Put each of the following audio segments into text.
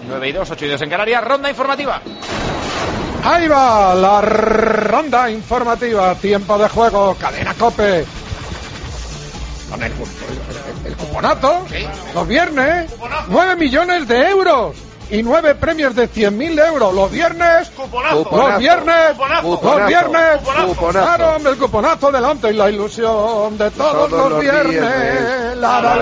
9:02, 8:02 en Canarias. Ronda informativa. Ahí va la ronda informativa. Tiempo de juego. Cadena COPE. Con el cuponazo. ¿Sí? Los viernes. 9 millones de euros. Y 9 premios de 100.000 euros. Los viernes. Cuponazo. Los viernes. Cuponazo. Los viernes. Cuponazo. Claro, hombre, el cuponazo delante y la ilusión de todos los viernes.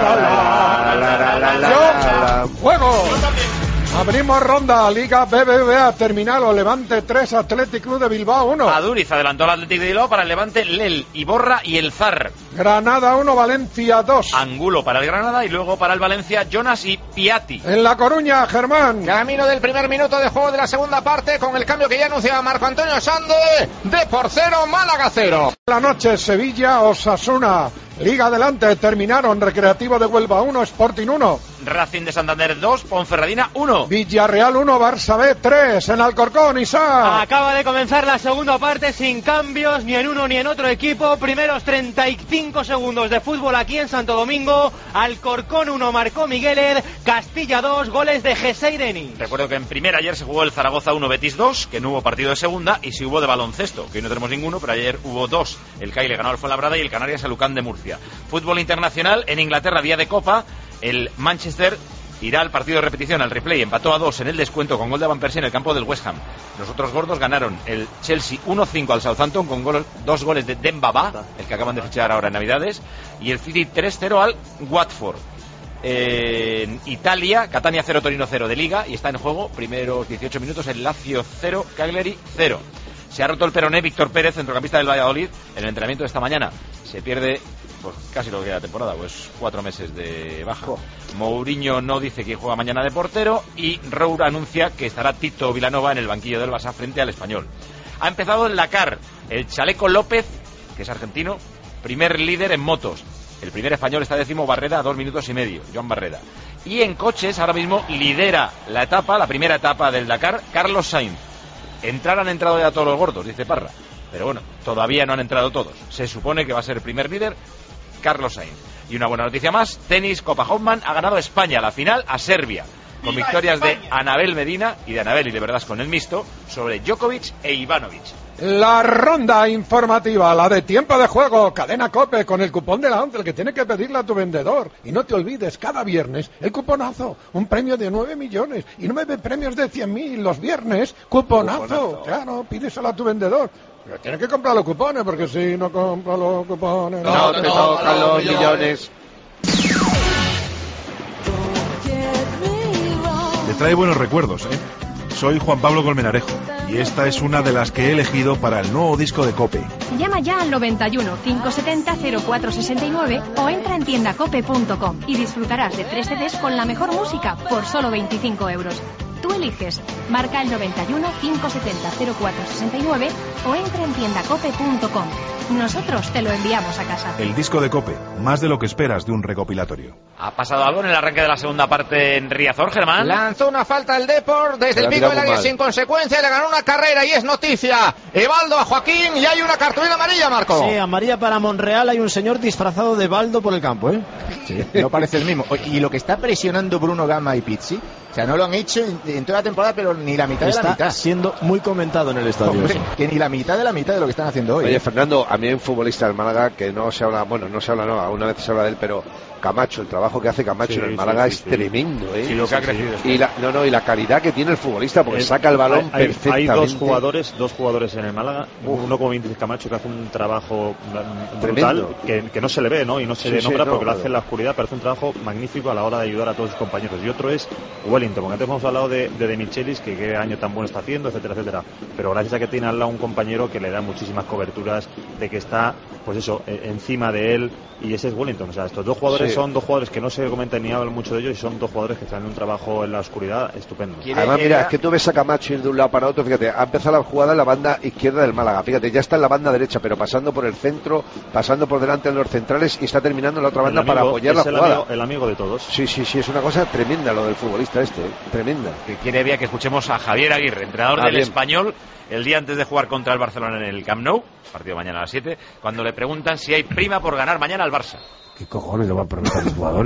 Yo juego. Abrimos ronda. Liga BBVA Terminal o Levante 3, Athletic Club de Bilbao 1. Aduriz adelantó al Athletic de Bilbao, para el Levante Lel, Iborra y el Zar. Granada 1, Valencia 2. Angulo para el Granada y luego para el Valencia Jonas y Piatti. En La Coruña, Germán. Camino del primer minuto de juego de la segunda parte, con el cambio que ya anunciaba Marco Antonio Sande. De por 0, Málaga 0. La noche, Sevilla, Osasuna. Liga adelante, terminaron. Recreativo de Huelva 1, Sporting 1. Racing de Santander 2, Ponferradina 1. Villarreal 1, Barça B 3. En Alcorcón, Isaac. Acaba de comenzar la segunda parte sin cambios ni en uno ni en otro equipo. Primeros 35 segundos de fútbol aquí en Santo Domingo. Alcorcón 1, marcó Migueler. Castilla 2, goles de Jesé Denis. Recuerdo que en primera ayer se jugó el Zaragoza 1, Betis 2, que no hubo partido de segunda, y sí hubo de baloncesto, que hoy no tenemos ninguno, pero ayer hubo 2. El CAI le ganó al Fuenlabrada y el Canarias al Lucan de Murcia. Fútbol internacional, en Inglaterra, día de Copa, el Manchester irá al partido de repetición, al replay, empató a 2 en el descuento con gol de Van Persie en el campo del West Ham. Los otros gordos ganaron el Chelsea 1-5 al Southampton con 2 goles de Demba Ba, el que acaban de fichar ahora en Navidades, y el City 3-0 al Watford. En Italia, Catania 0, Torino 0 de Liga, y está en juego, primeros 18 minutos, el Lazio 0, Cagliari 0. Se ha roto el peroné Víctor Pérez, centrocampista del Valladolid, en el entrenamiento de esta mañana. Se pierde pues casi lo que queda de temporada, pues 4 meses de baja. Mourinho no dice que juega mañana de portero, y Roura anuncia que estará Tito Vilanova en el banquillo del Barça frente al Español. Ha empezado el Dakar, el Chaleco López, que es argentino, primer líder en motos. El primer español está 10º, Barreda, a 2 minutos y medio, Joan Barreda. Y en coches ahora mismo lidera la etapa, la primera etapa del Dakar, Carlos Sainz. Han entrado ya todos los gordos, dice Parra, pero bueno, todavía no han entrado todos. Se supone que va a ser el primer líder Carlos Sainz. Y una buena noticia más, tenis, Copa Hoffman, ha ganado España la final a Serbia, con victorias de Anabel Medina y de Anabel y de Verdad con el mixto sobre Djokovic e Ivanovic. La ronda informativa, la de tiempo de juego, Cadena COPE, con el cupón de la 11, el que tiene que pedirle a tu vendedor. Y no te olvides, cada viernes, el cuponazo, un premio de 9 millones y 9 premios de 100.000 los viernes, cuponazo. Claro, pídeselo a tu vendedor. Pero tienes que comprar los cupones, porque si no compras los cupones... No te tocan los millones. Te trae buenos recuerdos, ¿eh? Soy Juan Pablo Colmenarejo y esta es una de las que he elegido para el nuevo disco de COPE. Llama ya al 91 570 0469 o entra en tiendacope.com y disfrutarás de 3 CDs con la mejor música por solo 25 euros. Tú eliges, marca el 91 570 0469 o entra en tiendacope.com. Nosotros te lo enviamos a casa. El disco de COPE, más de lo que esperas de un recopilatorio. ¿Ha pasado algo en el arranque de la segunda parte en Riazor, Germán? Lanzó una falta el Depor desde el pico del área sin consecuencia, le ganó una carrera y es noticia. Evaldo a Joaquín y hay una cartulina amarilla, Marco. Sí, amarilla para Monreal, hay un señor disfrazado de Baldo por el campo, ¿eh? Sí, no parece el mismo. Y lo que está presionando Bruno Gama y Pizzi, o sea, no lo han hecho en toda la temporada, pero ni la mitad de la mitad. Está siendo muy comentado en el estadio. Hombre, que ni la mitad de lo que están haciendo hoy. Oye, Fernando, a mí hay un futbolista del Málaga que no se habla, alguna vez se habla de él, pero Camacho, el trabajo que hace Camacho en el Málaga es tremendo, ¿eh? Sí, lo que ha crecido. Y la calidad que tiene el futbolista, porque saca el balón perfectamente. Hay dos jugadores en el Málaga, uno como Vinicius Camacho, que hace un trabajo brutal, que no se le ve, ¿no? Y no se le nombra porque lo hace en la oscuridad, pero hace un trabajo magnífico a la hora de ayudar a todos sus compañeros. Y otro es Wellington, porque antes hemos hablado de Michelis, que qué año tan bueno está haciendo, etcétera, etcétera. Pero gracias a que tiene al lado un compañero que le da muchísimas coberturas, de que está, pues eso, encima de él, y ese es Wellington. O sea, estos dos jugadores son dos jugadores que no se comenta ni hablan mucho de ellos, y son dos jugadores que están en un trabajo en la oscuridad estupendo. Además, mira, es que tú ves a Camacho ir de un lado para otro, fíjate, ha empezado la jugada en la banda izquierda del Málaga, fíjate, ya está en la banda derecha, pero pasando por el centro, pasando por delante de los centrales, y está terminando en la otra banda para apoyar la jugada. El amigo de todos. Sí, es una cosa tremenda lo del futbolista tremenda. Que quiere que escuchemos a Javier Aguirre, entrenador del Español, el día antes de jugar contra el Barcelona en el Camp Nou, partido mañana a las 7, cuando le preguntan si hay prima por ganar mañana al Barça. ¿Qué cojones le van a preguntar a los jugadores?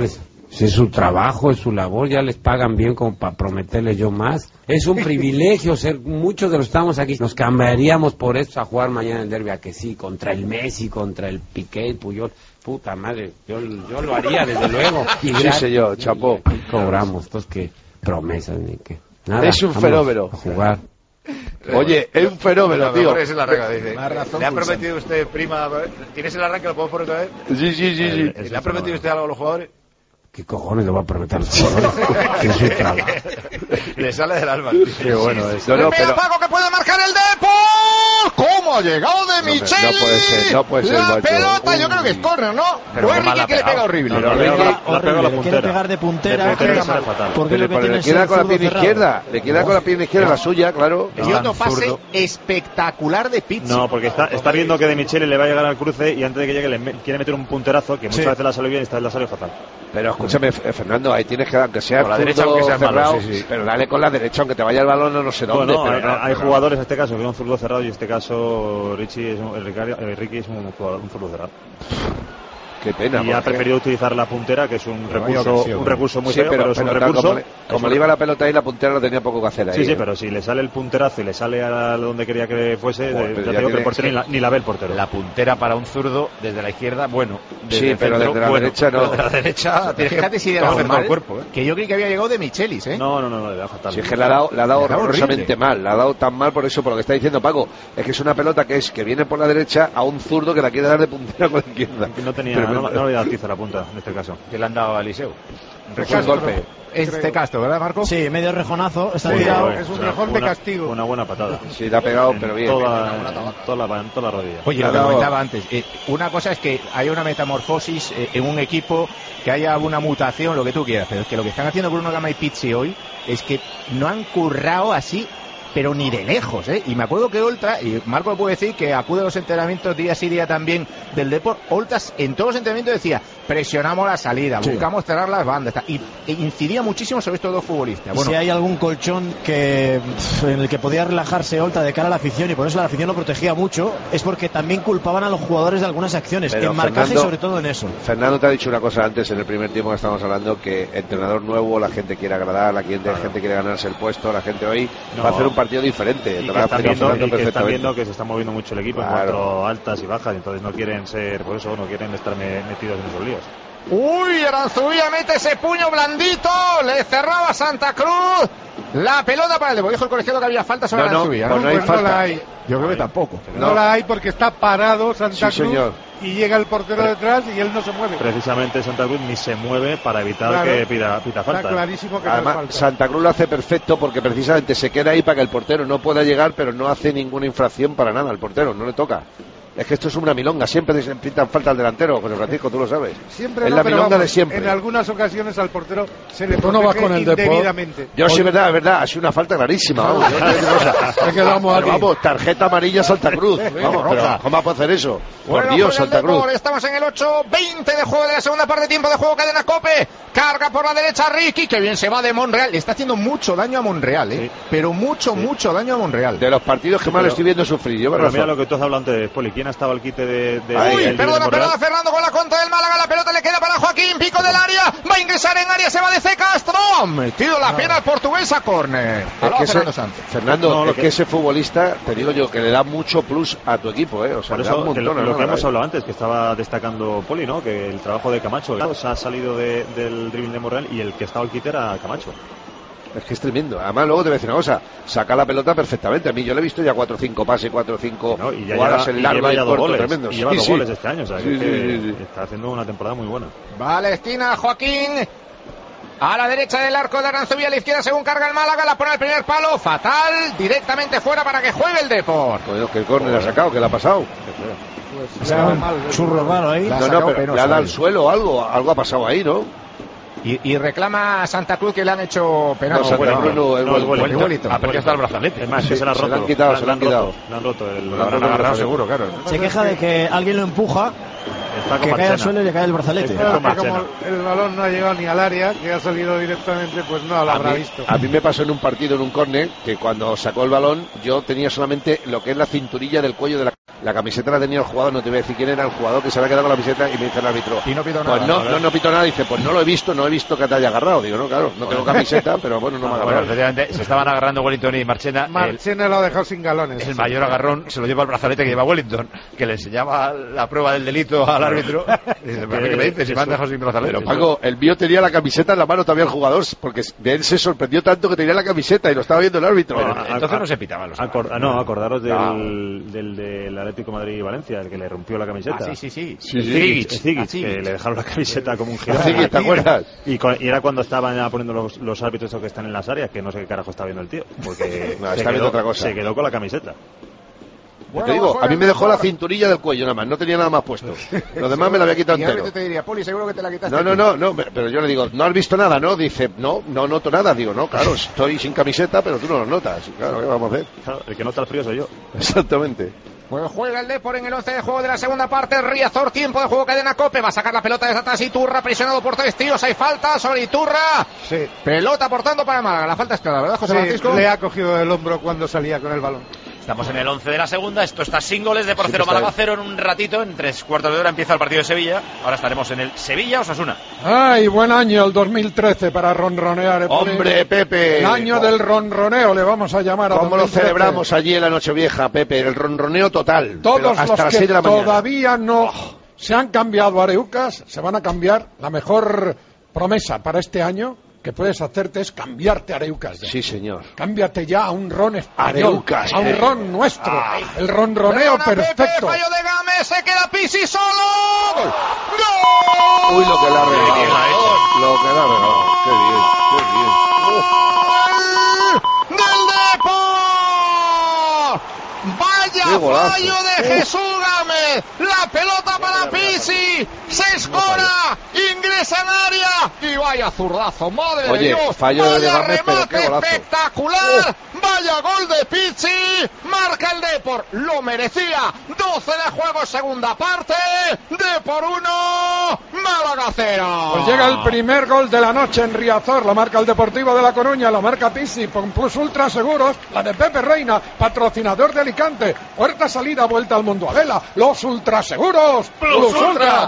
Es su trabajo, es su labor, ya les pagan bien como para prometerles yo más. Es un privilegio ser, muchos de los que estamos aquí, nos cambiaríamos por eso a jugar mañana en derbi, a que sí, contra el Messi, contra el Piqué, el Puyol. Puta madre, yo lo haría desde luego. Y sí, señor, chapó. Cobramos, entonces que promesas ni que nada. Es un fenómeno. A jugar. Oye, es un fenómeno, tío. Es la regla, dice. ¿Le ha prometido usted, prima? ¿Tienes el arranque? ¿Lo puedo poner otra vez? Sí. ¿Le ha prometido usted algo a los jugadores? ¿Qué cojones le va a prometer a los jugadores? Que es su trabajo. Le sale del alma. Qué bueno es. No, pero Paco que puede marcar el Depor. ¿Cómo ha llegado de Micheli? No puede ser. La pelota, yo creo que es córner, ¿no? Pero o es Ricky que le pega horrible. Le quiere pegar de puntera. Porque lo que tiene le queda con la pierna izquierda. Le queda con la pierna izquierda, la suya, claro. Y otro pase espectacular de Pizzi. No, porque está viendo que de Micheli le va a llegar al cruce y antes de que llegue le quiere meter un punterazo que muchas veces la sale bien y esta vez la sale fatal. Pero escúchame, Fernando, ahí tienes que, aunque sea con la derecha, aunque sea cerrado, malo, sí. pero dale con la derecha, aunque te vaya el balón no sé dónde. Bueno, pero hay jugadores en este caso que son zurdo cerrado y en este caso Ricky es un zurdo cerrado. Qué pena. Y ha preferido utilizar la puntera, que es un recurso muy feo, pero es un recurso. Como le iba la pelota ahí, la puntera no tenía poco que hacer ahí. Sí, pero si le sale el punterazo y le sale a donde quería que fuese, ya te digo que el portero ni la ve el portero. La puntera para un zurdo desde la izquierda, bueno. Sí, pero desde la derecha no. Desde la derecha, fíjate si de la normal, cuerpo, que yo creí que había llegado de Michelis, ¿eh? No, le da fatal. Si es que le ha dado horrorosamente mal. Le ha dado tan mal por eso, por lo que está diciendo Paco. Es que es una pelota que viene por la derecha a un zurdo que la quiere dar de puntera con la izquierda. No le había dado la punta en este caso. Que le han dado a Eliseu. Un golpe. Este Castro, ¿verdad, Marco? Sí, medio rejonazo. Está tirado. Es un rejón de castigo. Una buena patada. Sí, le ha pegado, pero bien. Toda la rodilla. Oye, lo que comentaba antes. Una cosa es que haya una metamorfosis en un equipo, que haya una mutación, lo que tú quieras. Pero es que lo que están haciendo Bruno Gama y Pizzi hoy es que no han currado así, pero ni de lejos, ¿eh? Y me acuerdo que Oltra, y Marco me puede decir que acude a los entrenamientos día sí día también del Depor, Oltra en todos los entrenamientos decía, presionamos la salida, buscamos cerrar las bandas, e incidía muchísimo sobre estos dos futbolistas. Bueno, si hay algún colchón en el que podía relajarse Oltra de cara a la afición, y por eso la afición lo protegía mucho, es porque también culpaban a los jugadores de algunas acciones, pero en marcaje y sobre todo en eso. Fernando te ha dicho una cosa antes, en el primer tiempo que estábamos hablando, que entrenador nuevo, la gente quiere agradar, la gente quiere ganarse el puesto, la gente hoy va a hacer un partido diferente. Y que están viendo que se está moviendo mucho el equipo en cuanto a altas y bajas, y entonces no quieren estar metidos en esos líos. Uy, Aranzubía mete ese puño blandito, le cerraba Santa Cruz. La pelota para el Depor. Dijo el colegiado que había falta sobre Aranzubía. No hay falta. No la hay. Yo creo que tampoco. No la hay porque está parado Santa Cruz, señor. Y llega el portero detrás y él no se mueve. Precisamente Santa Cruz ni se mueve para evitar que pida falta. Está clarísimo que además, no hay falta. Santa Cruz lo hace perfecto porque precisamente se queda ahí para que el portero no pueda llegar, pero no hace ninguna infracción para nada al portero, no le toca. Es que esto es una milonga, siempre se pitan falta al delantero, José Francisco, tú lo sabes. Siempre es no, la pero milonga vamos, de siempre. En algunas ocasiones al portero se le Tú no vas con el indebidamente. Yo sí, es verdad, ha sido una falta clarísima, vamos. Vamos, tarjeta amarilla Santa Cruz. Vamos, pero ¿cómo va a hacer eso? Por Dios, Santa Cruz. Estamos en el 8-20 de juego de la segunda parte, tiempo de juego, cadena COPE. Carga por la derecha Ricky, que bien se va de Monreal. Le está haciendo mucho daño a Monreal, ¿eh? Sí. Pero mucho daño a Monreal. De los partidos que más le estoy viendo sufrir. Yo mira lo que tú has hablado antes, Poli. ¿Quién ha estado al quite de perdona Fernando con la contra del Málaga, la pelota le queda para Joaquín, pico del área, va a ingresar en área, se va de C. Castro, metido la pierna al portugués a córner. Fernando, es que ese futbolista, te digo yo, que le da mucho plus a tu equipo, o sea, por eso, lo que hemos hablado antes, que estaba destacando Poli, ¿no? Que el trabajo de Camacho ha salido del dribbling de Morreal y el que estaba al quite era Camacho. Es que es tremendo. Además, luego te voy a decir una cosa, saca la pelota perfectamente. A mí yo le he visto ya 4 o 5 pases, 4 o 5 jugadas en largo y corto tremendos. Y lleva 2 goles este año, o sea, que está haciendo una temporada muy buena. Palestina, Joaquín. A la derecha del arco de Aranzubía, a la izquierda según carga el Málaga, la pone al primer palo, fatal, directamente fuera para que juegue el Depor. Bueno, que el córner ha sacado, que le ha pasado. Pues un churro raro ahí. No, pero le ha dado al suelo algo ha pasado ahí, ¿no? Y reclama a Santa Cruz que le han hecho penal. No, el vuelito. Ha perdido hasta el brazalete. Es más, se lo han quitado. Le han roto. Lo han agarrado seguro, claro. Se queja de que alguien lo empuja, que cae al suelo y le cae el brazalete. Como el balón no ha llegado ni al área, que ha salido directamente, pues no lo habrá visto. A mí me pasó en un partido, en un córner, que cuando sacó el balón, yo tenía solamente lo que es la cinturilla del cuello de la La camiseta la tenía el jugador, no te voy a decir quién era el jugador que se había quedado con la camiseta, y me dice el árbitro. Y no pitó pues nada. No pitó nada, dice, pues no lo he visto que te haya agarrado. Digo, no, claro, no tengo camiseta, pero bueno, no me ha agarrado. Bueno, efectivamente, se estaban agarrando Wellington y Marchena. Marchena lo ha dejado sin galones. El mayor agarrón se lo lleva el brazalete que lleva Wellington, que le enseñaba la prueba del delito al árbitro. Y dice, ¿pero qué me dices? Si me han dejado sin brazalete. Pero Paco, el mío tenía la camiseta en la mano todavía el jugador, porque de él se sorprendió tanto que tenía la camiseta y lo estaba viendo el árbitro. Pero entonces no se pitaban los acordaros del Atlético Madrid y Valencia, el que le rompió la camiseta. Sí. Zigic, que le dejaron la camiseta como un gigante. Zigic, ¿te acuerdas? Y era cuando estaban ya poniendo los árbitros esos que están en las áreas, que no sé qué carajo está viendo el tío, porque está viendo otra cosa. Se quedó con la camiseta. Te digo, a mí me dejó la cinturilla del cuello nada más, no tenía nada más puesto. Lo demás me lo había quitado entero. Y te diría, Poli, seguro que te la quitaste. No, pero yo le digo, ¿no has visto nada? No, dice, no noto nada. Digo, no, claro, estoy sin camiseta, pero tú no lo notas. Claro, ¿qué vamos a hacer? Claro, el que nota el frío soy yo. Exactamente. Pues juega el Depor en el 11 de juego de la segunda parte. Riazor, tiempo de juego, cadena Cope. Va a sacar la pelota desde atrás Iturra, presionado por 3 tíos. Hay falta sobre Iturra. Sí. Pelota aportando para Málaga. La falta es clara, ¿verdad, José Francisco? Le ha cogido el hombro cuando salía con el balón. Estamos en el 11 de la segunda, esto está sin goles, de por 0 Málaga 0 en un ratito, en 3/4 de hora empieza el partido de Sevilla, ahora estaremos en el Sevilla-Osasuna. ¡Ay, buen año el 2013 para ronronear! ¡Hombre, Pepe! El año del ronroneo le vamos a llamar a ¿Cómo 2013? lo celebramos allí en la Nochevieja, Pepe? El ronroneo total. Todos hasta los las que 6 de la mañana. todavía no se han cambiado areucas, se van a cambiar. La mejor promesa para este año que puedes hacerte es cambiarte areucas. Sí, señor. Cámbiate ya a un ron español, Areucas, a un ron nuestro, el ronroneo perfecto. Pepe, fallo de Gámez, se queda Pisi solo. ¡Gol! Uy, lo que le ha regalado. Lo que le ha regalado. Qué bien, qué bien. ¡Del Depor! ¡Vaya fallo de Jesús Gámez! ¡La pelota para Pisi! ¡Se escora! ¡Ingresa en área! ¡Y vaya zurdazo! ¡Madre de Dios! Fallo de ¡Vaya Gámez, pero qué remate golazo! espectacular! ¡Vaya gol de Pizzi! Marca el Depor, lo merecía. 12 de juego, segunda parte. Depor 1, Málaga 0. Pues llega el primer gol de la noche en Riazor, la marca el Deportivo de La Coruña, la marca Pisi, con Plus Ultra Seguros, la de Pepe Reina, patrocinador de Alicante. Puerta salida, vuelta al mundo. Adela, los ultraseguros. Plus Ultra.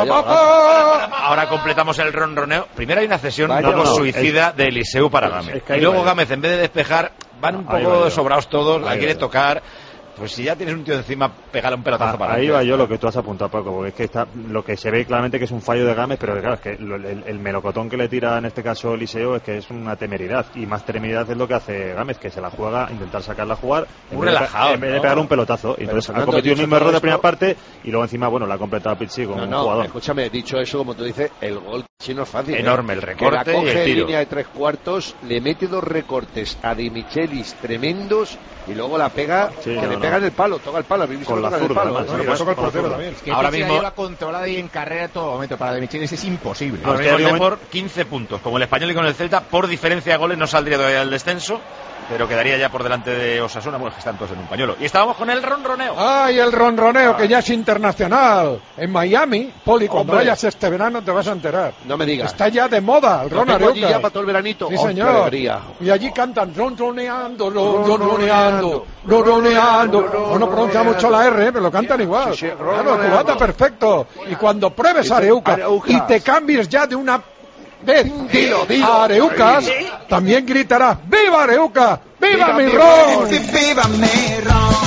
Ahora completamos el ronroneo. Primero hay una cesión suicida de Eliseu para Gámez. Y luego Gámez, en vez de despejar, van un poco sobrados todos, la quiere tocar. Pues si ya tienes un tío encima, pégale un pelotazo para ahí va yo lo que tú has apuntado, Paco, porque es que está lo que se ve claramente que es un fallo de Gámez, pero claro, es que el melocotón que le tira en este caso Eliseo es que es una temeridad, y más temeridad es lo que hace Gámez, que se la juega, intentar sacarla a jugar, muy relajado, en vez de pegar un pelotazo. Y entonces ha cometido el mismo error de primera parte, y luego encima, bueno, la ha completado Pizzi con un jugador. Escúchame, dicho eso, como tú dices, el gol sí no es fácil. Enorme el recorte, que la coge y el tiro. En línea de 3/4, le mete 2 recortes a Di Michelis tremendos, y luego la pega, le pega en el palo, toca el palo, con la zurda, toca el portero también. Ahora mismo la controlada y en carrera en todo momento para De Michelis es imposible. Ahora mismo por 15 puntos, como el Español y con el Celta, por diferencia de goles no saldría todavía el descenso, pero quedaría ya por delante de Osasuna, bueno, que están todos en un pañuelo. Y estábamos con el ronroneo. ¡Ay, el ronroneo, que ya es internacional! En Miami, Poli, cuando vayas este verano te vas a enterar. No me digas. Está ya de moda el ron areucas. Ya para todo el veranito. Sí, señor. Y allí cantan ronroneando, ronroneando, ronroneando. No pronuncia mucho la R, pero lo cantan igual. Claro, cubata perfecto. Y cuando pruebes areucas y te cambies ya de una vez a Areucas, también gritarás ¡Viva Areuca! ¡Viva mi ron! ¡Viva mi ron!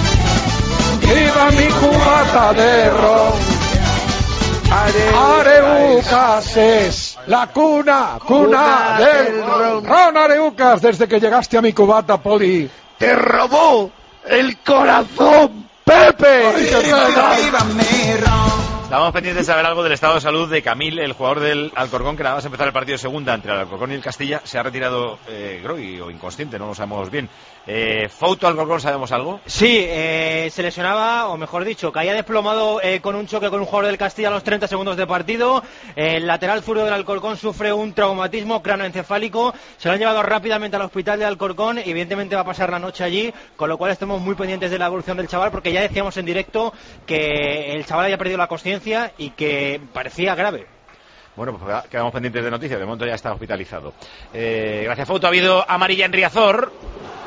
¡Viva mi cubata de ron! Areucas es la cuna del ron Areucas. Desde que llegaste a mi cubata, Poli, te robó el corazón, Pepe. ¡Viva mi ron! Estábamos pendientes de saber algo del estado de salud de Camil, el jugador del Alcorcón, que nada más empezar el partido de segunda entre el Alcorcón y el Castilla, se ha retirado groggy o inconsciente, no lo sabemos bien. ¿Fouto Alcorcón sabemos algo? Sí, se lesionaba, o mejor dicho, caía desplomado con un choque con un jugador del Castilla a los 30 segundos de partido. El lateral zurdo del Alcorcón sufre un traumatismo cráneoencefálico, se lo han llevado rápidamente al hospital de Alcorcón, evidentemente va a pasar la noche allí, con lo cual estamos muy pendientes de la evolución del chaval, porque ya decíamos en directo que el chaval había perdido la consciencia y que parecía grave. Bueno, pues quedamos pendientes de noticias. De momento ya está hospitalizado. Gracias, Fouto. Ha habido amarilla en Riazor.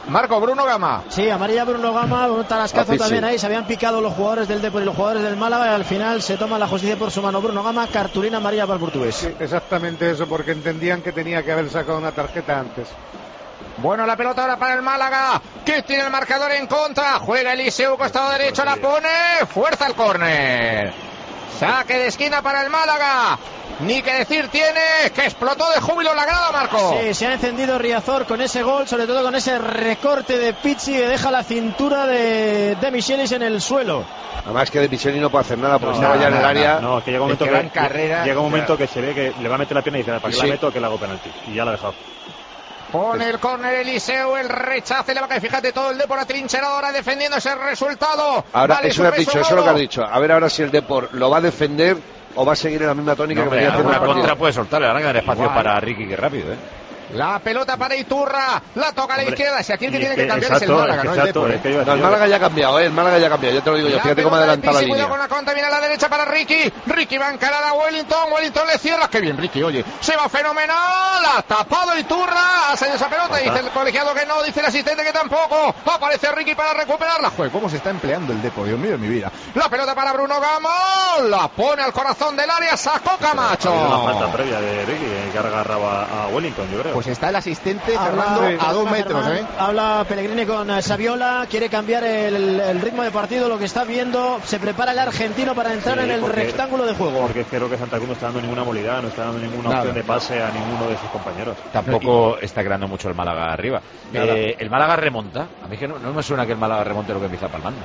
Marco, Bruno Gama. Sí, amarilla Bruno Gama, un tarascazo Así, también sí. ahí. Se habían picado los jugadores del Depor y los jugadores del Málaga, y al final se toma la justicia por su mano Bruno Gama, cartulina amarilla para el portugués. Sí, exactamente eso, porque entendían que tenía que haber sacado una tarjeta antes. Bueno, la pelota ahora para el Málaga, que tiene el marcador en contra. Juega Eliseu, costado derecho, la pone, fuerza el córner. Saque de esquina para el Málaga. Ni que decir tiene, que explotó de júbilo la grada, Marco. Sí, se ha encendido Riazor con ese gol, sobre todo con ese recorte de Pizzi que deja la cintura de Michelis en el suelo. Además que De Micheli no puede hacer nada porque estaba ya en el área. No, es que llega un momento va en carrera. llega un momento que se ve que le va a meter la pierna y dice, ¿para qué la meto? Que le hago penalti. Y ya la ha dejado. Pone el córner Eliseu, el rechace, la vaca, y fíjate todo el Depor atrincherado ahora defendiendo ese resultado. Ahora, Vale, eso lo has peso dicho, eso es lo que oro. has dicho. A ver ahora si el Depor lo va a defender o va a seguir en la misma tónica No, que venía haciendo una el partido. contra puede soltarle, ahora que dar espacio Igual. para Ricky, que rápido, La pelota para Iturra, la toca a la izquierda. Si aquí el que y tiene es que- que cambiar es el exacto, Málaga, es no que el exacto, Depor. es que yo- No, el Málaga ya ha cambiado, el Málaga ya ha cambiado. Ya te lo digo yo, fíjate cómo adelanta la Pizzi, cuidado línea. con la contra, viene a la derecha para Ricky. Ricky va a encarar a Wellington. Wellington le cierra. Qué bien, Ricky, oye. Se va fenomenal. Ha tapado Iturra. Ha salido esa pelota. Dice el colegiado que no. Dice el asistente que tampoco. Aparece Ricky para recuperarla. Joder, cómo se está empleando el Depor. Dios mío de mi vida. La pelota para Bruno Gama. La pone al corazón del área. Sacó Camacho. Una falta previa de Ricky que agarraba a Wellington, yo creo. Pues está el asistente Habla- Fernando a 2 metros, Germán, habla Pellegrini con Saviola, quiere cambiar el ritmo de partido, lo que está viendo, se prepara el argentino para entrar Sí, en el porque- rectángulo de juego. Porque creo que Santa Cruz no está dando ninguna movilidad, no está dando ninguna Nada. opción de pase a ninguno de sus compañeros. Tampoco está creando mucho el Málaga arriba. Nada. El Málaga remonta. A mí que no me suena que el Málaga remonte lo que empieza palmando.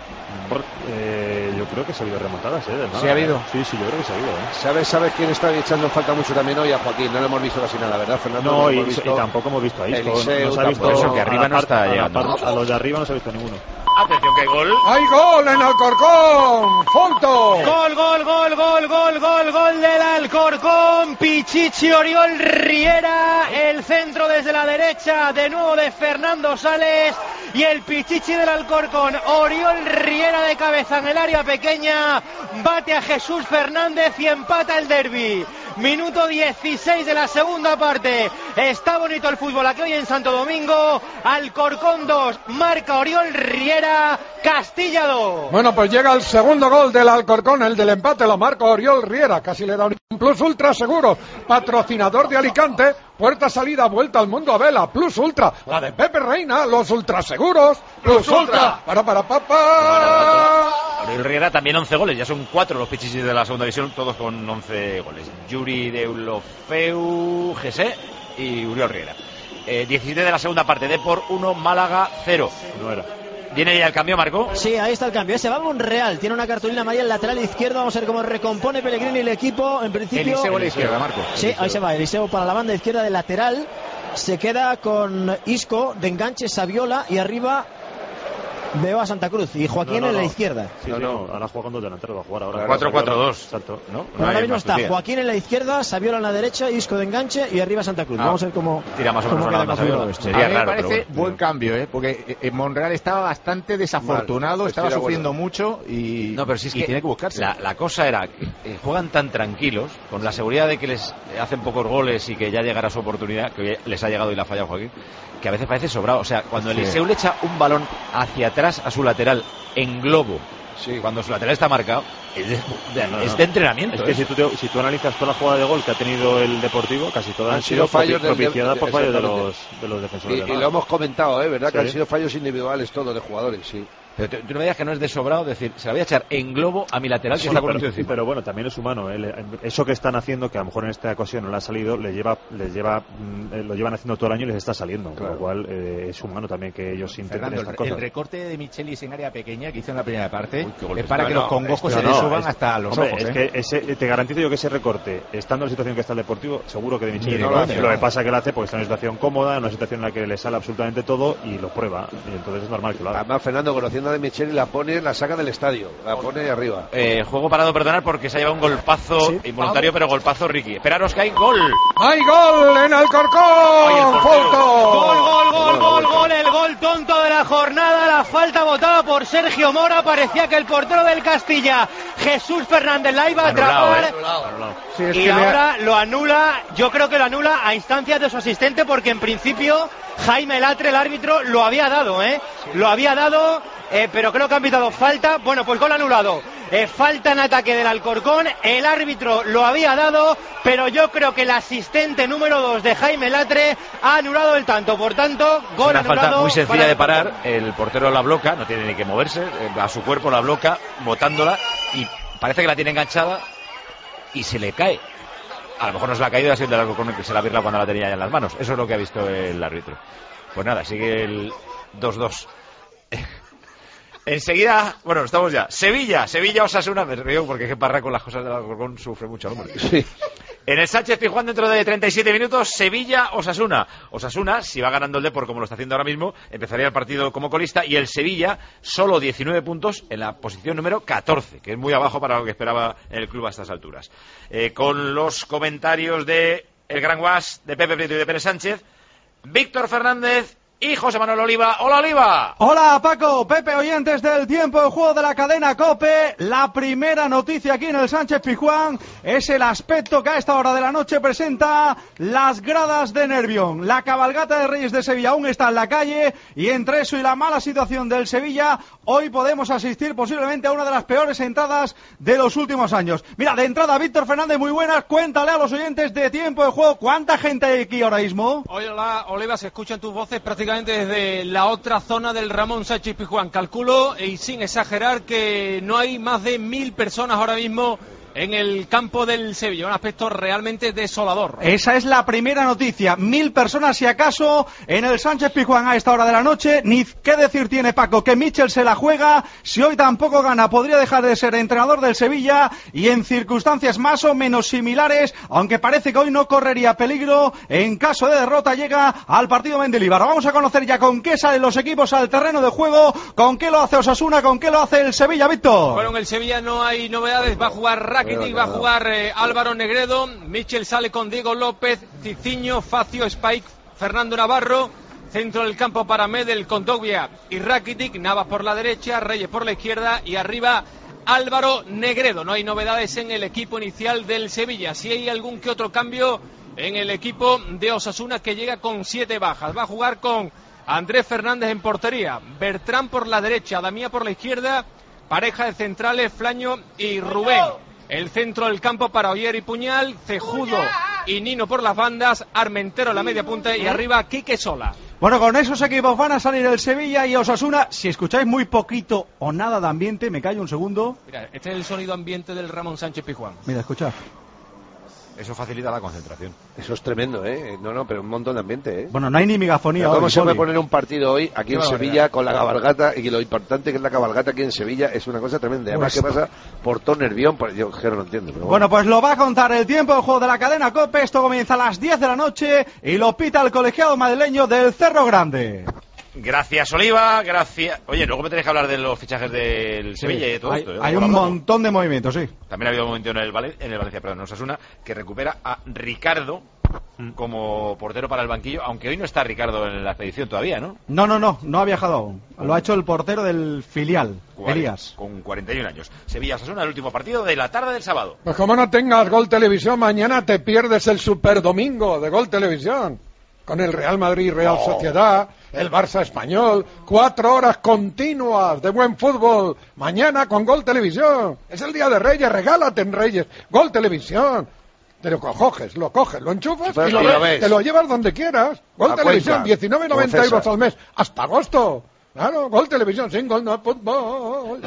Yo creo que se ha habido remontadas, del Málaga. ¿Sí ha habido? Sí, yo creo que se ha habido, ¿Sabes quién está echando en falta mucho también hoy? A Joaquín. No lo hemos visto casi nada, ¿verdad, Fernando? No, lo y hemos visto. tampoco hemos visto a Isco. Eliseu No se ha visto tampoco. Eso, que arriba no está llegando. A los de arriba no se ha visto ninguno. Atención que hay gol. ¡Hay gol en Alcorcón! ¡Fonto! Gol del Alcorcón. Pichichi Oriol Riera. El centro desde la derecha. De nuevo de Fernando Sales. Y el Pichichi del Alcorcón. Oriol Riera de cabeza en el área pequeña. Bate a Jesús Fernández y empata el derbi. Minuto 16 de la segunda parte. Está bonito el fútbol aquí hoy en Santo Domingo. Alcorcón 2. Marca Oriol Riera. Castilla 2. Bueno, pues llega el segundo gol del Alcorcón, el del empate lo marca Oriol Riera, casi le da un Plus Ultra Seguros, patrocinador de Alicante, puerta salida, vuelta al mundo a vela, Plus Ultra, la de Pepe Reina, los ultraseguros, Plus Ultra, para. Oriol Riera también 11 goles, ya son 4 los pichichis de la segunda división, todos con 11 goles. Yuri Deulofeu, Gesé y Oriol Riera. 17 de la segunda parte, Depor 1, Málaga 0. No era. ¿Viene ya el cambio, Marco? Sí, ahí está el cambio. Se va Monreal, tiene una cartulina amarilla en el lateral izquierdo. Vamos a ver cómo recompone Pellegrini el equipo. En principio. Eliseu a la izquierda, Marco. Sí, ahí se va. Eliseu para la banda izquierda de lateral. Se queda con Isco de enganche, Saviola y arriba veo a Santa Cruz y Joaquín en la izquierda. Sí, ahora juega con dos delanteros, va a jugar ahora. 4-4-2. Exacto. ¿No? Ahora mismo está Joaquín en la izquierda, Saviola en la derecha, Isco de enganche y arriba Santa Cruz. Vamos a ver cómo tira más o menos cómo a la queda banda configurado Saviola. esto. Sería A mí me raro, parece pero bueno. buen cambio, porque Monreal estaba bastante desafortunado, Mal, estaba estoy de sufriendo mucho y, No, pero si es y que tiene que buscarse. la cosa era que juegan tan tranquilos, con la seguridad de que les hacen pocos goles y que ya llegará su oportunidad, que hoy les ha llegado y la ha fallado Joaquín, que a veces parece sobrado. O sea, cuando Eliseu le echa un balón hacia atrás a su lateral en globo, cuando su lateral está marcado, es de entrenamiento. Es que si tú analizas toda la jugada de gol que ha tenido el Deportivo, casi todas han sido fallos propiciadas por fallos de exactamente. los defensores. Y del lo Málaga. hemos comentado, ¿verdad? Que Sí. han sido fallos individuales todos de jugadores, sí. Pero tú no me digas que no es de sobrado decir, se la voy a echar en globo a mi lateral que está con un tío encima. Pero bueno, también es humano. Eso que están haciendo, que a lo mejor en esta ocasión no le ha salido, lo llevan haciendo todo el año y les está saliendo. Con lo cual es humano también que ellos intenten Fernando, estas el cosas. recorte de Michelis en área pequeña que hizo en la primera parte golpe. es para que No, los congojos se No, le suban es- hasta los hombre, ojos. es que te garantizo yo que ese recorte, estando en la situación que está el Deportivo, seguro que de Michelis Ni de no lo hace. coña. Lo que pasa es que lo hace porque está en una situación cómoda, en una situación en la que le sale absolutamente todo y lo prueba. Y entonces es normal que lo haga. Además, Fernando, conociendo a De Micheli, la saca del estadio, la pone arriba. Juego parado, perdonar, porque se ha llevado un golpazo involuntario, pero golpazo Ricky. Esperaros que hay gol. ¡Hay gol en Alcorcón! ¡Fonto! Gol, el gol tonto de la jornada, la falta votada por Sergio Mora. Parecía que el portero del Castilla, Jesús Fernández, la iba a atrapar. Sí, es y que ahora lo anula. Yo creo que lo anula a instancias de su asistente, porque en principio Jaime Latre, el árbitro, lo había dado, lo había dado, pero creo que han pitado falta. Bueno, pues gol anulado. Falta en ataque del Alcorcón, el árbitro lo había dado, pero yo creo que el asistente número 2 de Jaime Latre ha anulado el tanto. Por tanto, gol una anulado. Falta muy sencilla para de parar. El portero la bloca, no tiene ni que moverse, a su cuerpo la bloca, botándola, y parece que la tiene enganchada y se le cae. A lo mejor no se la ha caído, ha sido el Alcorcón que se la birla cuando la tenía ya en las manos. Eso es lo que ha visto el árbitro. Pues nada, sigue el 2-2. Enseguida, bueno, estamos ya. Sevilla Osasuna, me río porque es que Parra con las cosas del Alcorcón sufre mucho, hombre. Sí. En el Sánchez-Pizjuán, dentro de 37 minutos, Sevilla Osasuna. Osasuna, si va ganando el Depor como lo está haciendo ahora mismo, empezaría el partido como colista, y el Sevilla solo 19 puntos en la posición número 14, que es muy abajo para lo que esperaba el club a estas alturas. Con los comentarios de el Gran Guas, de Pepe Prieto y de Pérez Sánchez, Víctor Fernández y José Manuel Oliva. ¡Hola, Oliva! Hola, Paco, Pepe, oyentes del tiempo de juego de la cadena COPE. La primera noticia aquí en el Sánchez-Pizjuán es el aspecto que a esta hora de la noche presenta las gradas de Nervión. La cabalgata de Reyes de Sevilla aún está en la calle, y entre eso y la mala situación del Sevilla, hoy podemos asistir posiblemente a una de las peores entradas de los últimos años. Mira, de entrada, Víctor Fernández, muy buenas. Cuéntale a los oyentes de tiempo de juego cuánta gente hay aquí ahora mismo. Hola, Oliva, se escuchan tus voces prácticamente desde la otra zona del Ramón Sánchez Pizjuán. Calculo, y sin exagerar, que no hay más de 1000 personas ahora mismo en el campo del Sevilla, un aspecto realmente desolador. Esa es la primera noticia, 1000 personas si acaso en el Sánchez-Pizjuán a esta hora de la noche. Ni qué decir tiene, Paco, que Michel se la juega. Si hoy tampoco gana, podría dejar de ser entrenador del Sevilla, y en circunstancias más o menos similares, aunque parece que hoy no correría peligro, en caso de derrota llega al partido Mendilibar. Vamos a conocer ya con qué salen los equipos al terreno de juego, con qué lo hace Osasuna, con qué lo hace el Sevilla, Víctor. Bueno, en el Sevilla no hay novedades, va a jugar Rakitic, va a jugar Álvaro Negredo, Michel sale con Diego López, Ciciño, Facio, Spike, Fernando Navarro, centro del campo para Medel, Kondogbia y Rakitic, Navas por la derecha, Reyes por la izquierda y arriba Álvaro Negredo. No hay novedades en el equipo inicial del Sevilla, sí hay algún que otro cambio en el equipo de Osasuna, que llega con 7 bajas. Va a jugar con Andrés Fernández en portería, Bertrán por la derecha, Damián por la izquierda, pareja de centrales Flaño y Rubén. El centro del campo para Oyer y Puñal, Cejudo y Nino por las bandas, Armentero en la media punta y arriba Quique Sola. Bueno, con esos equipos van a salir el Sevilla y Osasuna. Si escucháis muy poquito o nada de ambiente, me callo un segundo. Mira, este es el sonido ambiente del Ramón Sánchez Pizjuán. Mira, escuchad. Eso facilita la concentración. Eso es tremendo, No, pero un montón de ambiente, Bueno, no hay ni megafonía. ¿Cómo hoy, se puede Poli? poner un partido hoy aquí en Sevilla con la cabalgata? Y lo importante que es la cabalgata aquí en Sevilla es una cosa tremenda. Además, ¿qué pasa por todo Nervión? Pues yo no lo entiendo. Pero bueno, pues lo va a contar el tiempo de juego de la cadena COPE. Esto comienza a las 10 de la noche y lo pita el colegiado madrileño del Cerro Grande. Gracias, Oliva, gracias. Oye, luego me tenéis que hablar de los fichajes del Sevilla y de todo esto. Hay un montón de movimientos, sí. También ha habido un momento en el Valencia, perdón, en Osasuna, que recupera a Ricardo como portero para el banquillo, aunque hoy no está Ricardo en la expedición todavía, ¿no? No ha viajado aún. Lo ha hecho el portero del filial, Elías. Con 41 años. Sevilla-Osasuna, el último partido de la tarde del sábado. Pues como no tengas Gol Televisión, mañana te pierdes el Superdomingo de Gol Televisión. Con el Real Madrid, Real Sociedad, el Barça Español, 4 horas continuas de buen fútbol. Mañana con Gol Televisión. Es el día de Reyes, regálate en Reyes. Gol Televisión. Te lo coges, lo enchufas y lo ves. Te lo llevas donde quieras. Gol Televisión, 19,90 euros al mes. Hasta agosto. Claro, Gol Televisión, sin gol no es fútbol.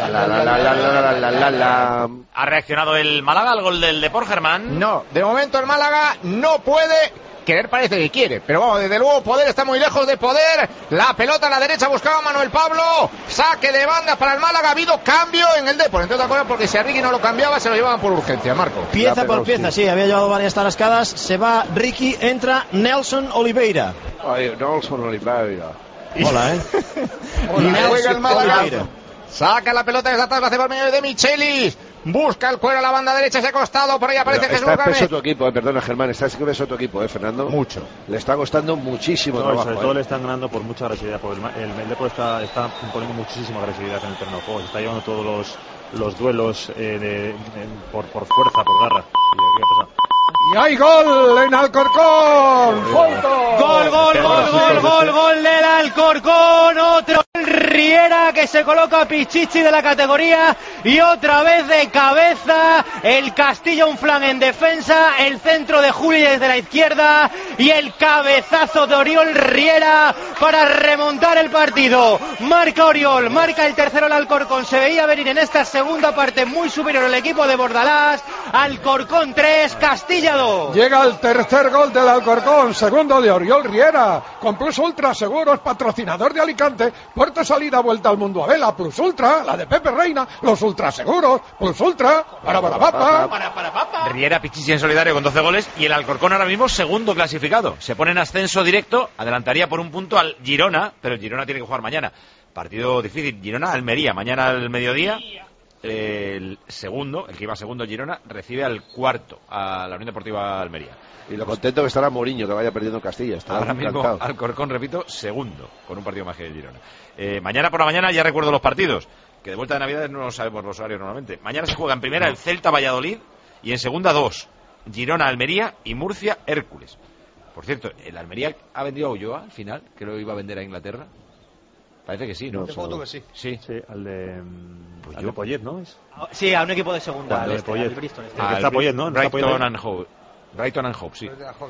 ¿Ha reaccionado el Málaga al gol del Depor, Germán? No, de momento el Málaga no puede. Querer parece que quiere, pero vamos, desde luego poder está muy lejos de poder. La pelota a la derecha buscaba Manuel Pablo. Saque de banda para el Málaga. Ha habido cambio en el Depor, entre otras cosas porque si a Ricky no lo cambiaba se lo llevaban por urgencia, Marco. Pieza por pieza, sí, había llevado varias tarascadas. Se va Ricky, entra Nelson Oliveira. Ay, Nelson Oliveira. Hola, Y juega el Málaga. Saca la pelota desde atrás, la hace por medio de Michelis. busca el cuero a la banda derecha, ese costado, por ahí aparece Jesús Está Gámez. espeso tu equipo, perdona Germán, está espeso tu equipo, Fernando. Mucho. Le está costando muchísimo trabajo. Sobre todo le están ganando por mucha agresividad, porque el Depor está imponiendo muchísima agresividad en el terreno de juego, se está llevando todos los duelos por fuerza, por garra. Y hay gol en Alcorcón. Gol del Alcorcón. Otro Riera que se coloca Pichichi de la categoría y otra vez de cabeza el Castilla, un flan en defensa, el centro de Juli desde la izquierda y el cabezazo de Oriol Riera para remontar el partido. Marca Oriol, marca el tercero el Alcorcón. Se veía venir en esta segunda parte muy superior el equipo de Bordalás. Alcorcón 3, Castilla 2. Llega el tercer gol del Alcorcón, segundo de Oriol Riera, con Plus Ultra Seguros, patrocinador de Alicante, puerta salida, vuelta al mundo a vela, Plus Ultra, la de Pepe Reina, los ultraseguros, Plus Ultra, para. Riera, Pichichi en solidario con 12 goles y el Alcorcón ahora mismo segundo clasificado. Se pone en ascenso directo, adelantaría por un punto al Girona, pero el Girona tiene que jugar mañana. Partido difícil, Girona-Almería, mañana al mediodía. El segundo, el que iba segundo Girona, recibe al cuarto, a la Unión Deportiva Almería. Y lo contento que estará Mourinho, que vaya perdiendo Castilla. Ahora mismo Alcorcón, repito, segundo, con un partido más que el Girona. Mañana por la mañana ya recuerdo los partidos, que de vuelta de Navidades no sabemos los horarios normalmente. Mañana se juega en primera el Celta-Valladolid y en segunda 2, Girona-Almería y Murcia-Hércules. Por cierto, ¿el Almería ha vendido a Ulloa al final, que lo iba a vender a Inglaterra? Parece que sí, ¿no? De foto que sí. Sí, al de Poyet, ¿no? Sí, a un equipo de segunda. Al Poyet. Bristol. Está Poyet, ¿no? Brighton and Hove. Brighton and Hove, sí.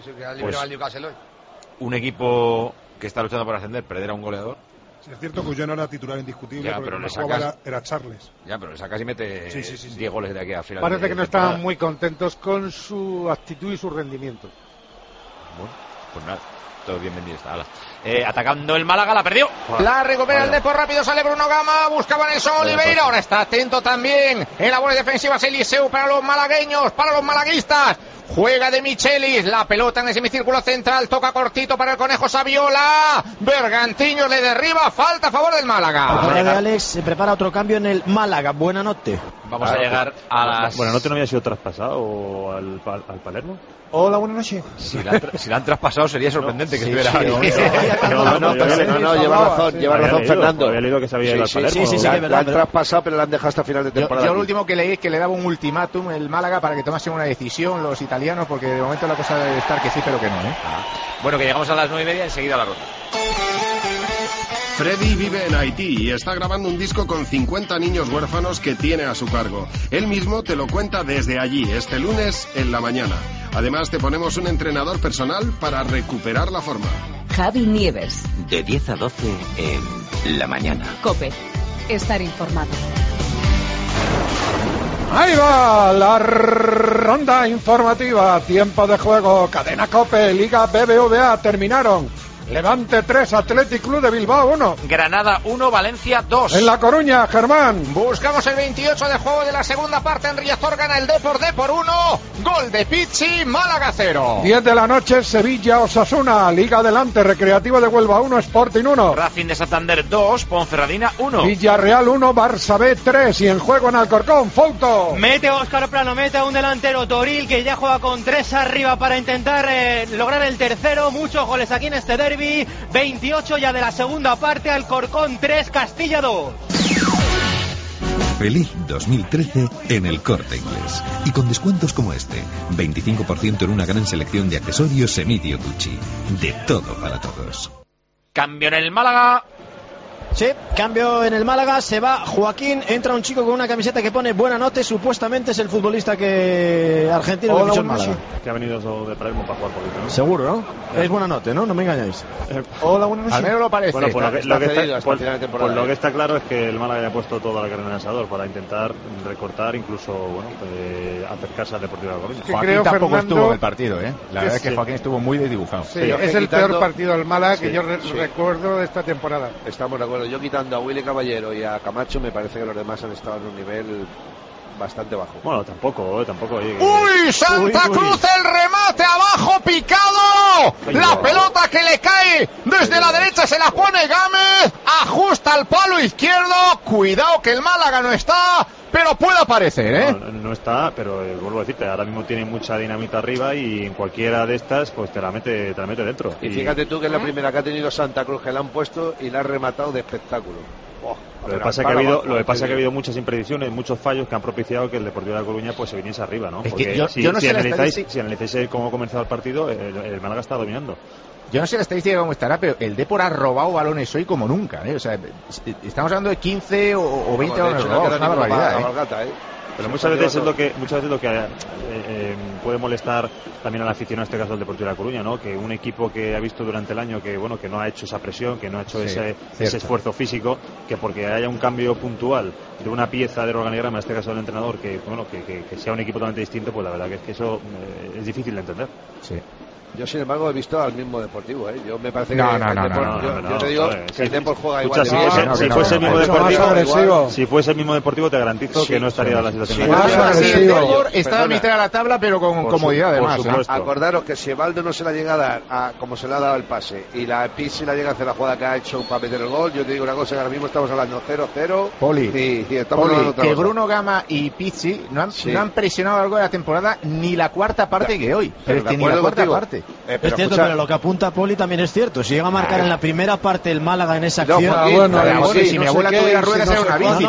Un equipo que está luchando por ascender, perder a un goleador. Sí, es cierto que Ulloa no era titular indiscutible, ya, pero le sacas, era Charles. Ya, pero le sacas y mete 10 goles de aquí a final. Parece que no estaban muy contentos con su actitud y su rendimiento. Bueno, pues nada. Todo bien vendido está. Atacando el Málaga, la perdió. La recupera el Depor, rápido sale Bruno Gama, buscaba Nelson Oliveira, ahora está atento también en labores defensivas Eliseu para los malagueños, para los malaguistas. Juega de Michelis, la pelota en el semicírculo central, toca cortito para el Conejo Saviola. Bergantiños le derriba, falta a favor del Málaga. Ahora de Alex se prepara otro cambio en el Málaga. Buena noche. Vamos a llegar a las... Buena noche, ¿no había sido traspasado al Palermo? Hola, buenas noches. Si la han traspasado sería sorprendente que estuviera ahí. Lleva razón Fernando. Había leído que se había ido al Palermo. Sí, la han traspasado, pero la han dejado hasta final de temporada. Yo lo último que leí es que le daba un ultimátum el Málaga para que tomase una decisión los italianos, porque de momento la cosa debe estar que sí, pero que no, ¿eh? Bueno, que llegamos a las 9:30, enseguida la ronda. Freddy vive en Haití y está grabando un disco con 50 niños huérfanos que tiene a su cargo. Él mismo te lo cuenta desde allí, este lunes en la mañana. Además, te ponemos un entrenador personal para recuperar la forma. Javi Nieves. De 10 a 12 en la mañana. COPE. Estar informado. Ahí va la ronda informativa. Tiempo de juego. Cadena COPE. Liga BBVA. Terminaron. Levante 3, Athletic Club de Bilbao 1. Granada 1, Valencia 2. En La Coruña, Germán. Buscamos el 28 de juego de la segunda parte. En Riazor gana el Depor 1. Gol de Pizzi, Málaga 0. 10 de la noche, Sevilla, Osasuna. Liga Adelante, Recreativo de Huelva 1, Sporting 1. Racing de Santander 2, Ponferradina 1. Villarreal 1, Barça B 3. Y en juego en Alcorcón, Fouto. Mete Óscar Plano, mete a un delantero Toril que ya juega con 3 arriba para intentar lograr el tercero. Muchos goles aquí en este derbi. 28 ya de la segunda parte, Alcorcón 3, Castilla 2. Feliz 2013 en el Corte Inglés. Y con descuentos como este. 25% en una gran selección de accesorios Emilio Tucci. De todo para todos. Cambio en el Málaga. Sí, cambio en el Málaga, se va Joaquín, entra un chico con una camiseta que pone buena noche, supuestamente es el futbolista que argentino que fichó en Málaga. Que ha venido de Palermo para jugar poquito, ¿no? Seguro, ¿no? Es buena noche, ¿no? No me engañáis. Hola, buenas noches. Al menos lo parece. Bueno, lo que está claro es que el Málaga ha puesto toda la carne en el asador para intentar recortar, incluso, bueno, acercarse al Deportivo de La Coruña. Joaquín tampoco estuvo en el partido, ¿eh? La verdad es que Joaquín estuvo muy desdibujado. Sí, es el peor partido del Málaga que yo recuerdo de esta temporada. Estamos de acuerdo. Yo quitando a Willy Caballero y a Camacho, me parece que los demás han estado en un nivel bastante bajo. Bueno, tampoco. ¡Uy! ¡Santa Cruz! El remate abajo picado. La pelota que le cae desde la derecha se la pone Gámez a ajusta al palo izquierdo. Cuidado que el Málaga no está, pero puede aparecer, ¿eh? No está, pero vuelvo a decirte, ahora mismo tiene mucha dinamita arriba y en cualquiera de estas pues te la mete dentro. Y fíjate tú que es la primera que ha tenido Santa Cruz, que la han puesto y la ha rematado de espectáculo. Lo que pasa es que ha habido muchas impredicciones, muchos fallos que han propiciado que el Deportivo de La Coruña pues se viniese arriba, ¿no? Porque yo no sé si analizáis cómo ha comenzado el partido, el Málaga está dominando. Yo no sé la estadística cómo estará, pero el Depor ha robado balones hoy como nunca, ¿eh? O sea, estamos hablando de 15 o 20 balones robados, una barbaridad, Pero muchas veces es lo que puede molestar también al aficionado, en este caso del Deportivo de La Coruña, ¿no? Que un equipo que ha visto durante el año que no ha hecho esa presión, que no ha hecho ese esfuerzo físico, que porque haya un cambio puntual de una pieza del organigrama, en este caso del entrenador, que sea un equipo totalmente distinto, pues la verdad que es que eso es difícil de entender. Sí. Yo, sin embargo, he visto al mismo Deportivo, ¿eh? Yo me parece yo te digo que el Depor juega igual. Si fuese el mismo Deportivo, te garantizo que no estaría en la situación. El Depor está a mitad de la tabla, pero con comodidad, además. Acordaros que si Evaldo no se la llega a dar como se le ha dado el pase y la Pizzi la llega a hacer la jugada que ha hecho para meter el gol, yo te digo una cosa, que ahora mismo estamos hablando 0-0. Poli, que Bruno Gama y Pizzi no han presionado algo de la temporada ni la cuarta parte que hoy. Pero ni la cuarta parte. Es cierto, pero lo que apunta Poli también es cierto. Si llega a marcar en la primera parte el Málaga en esa acción, si mi abuela tuviera ruedas era una bici,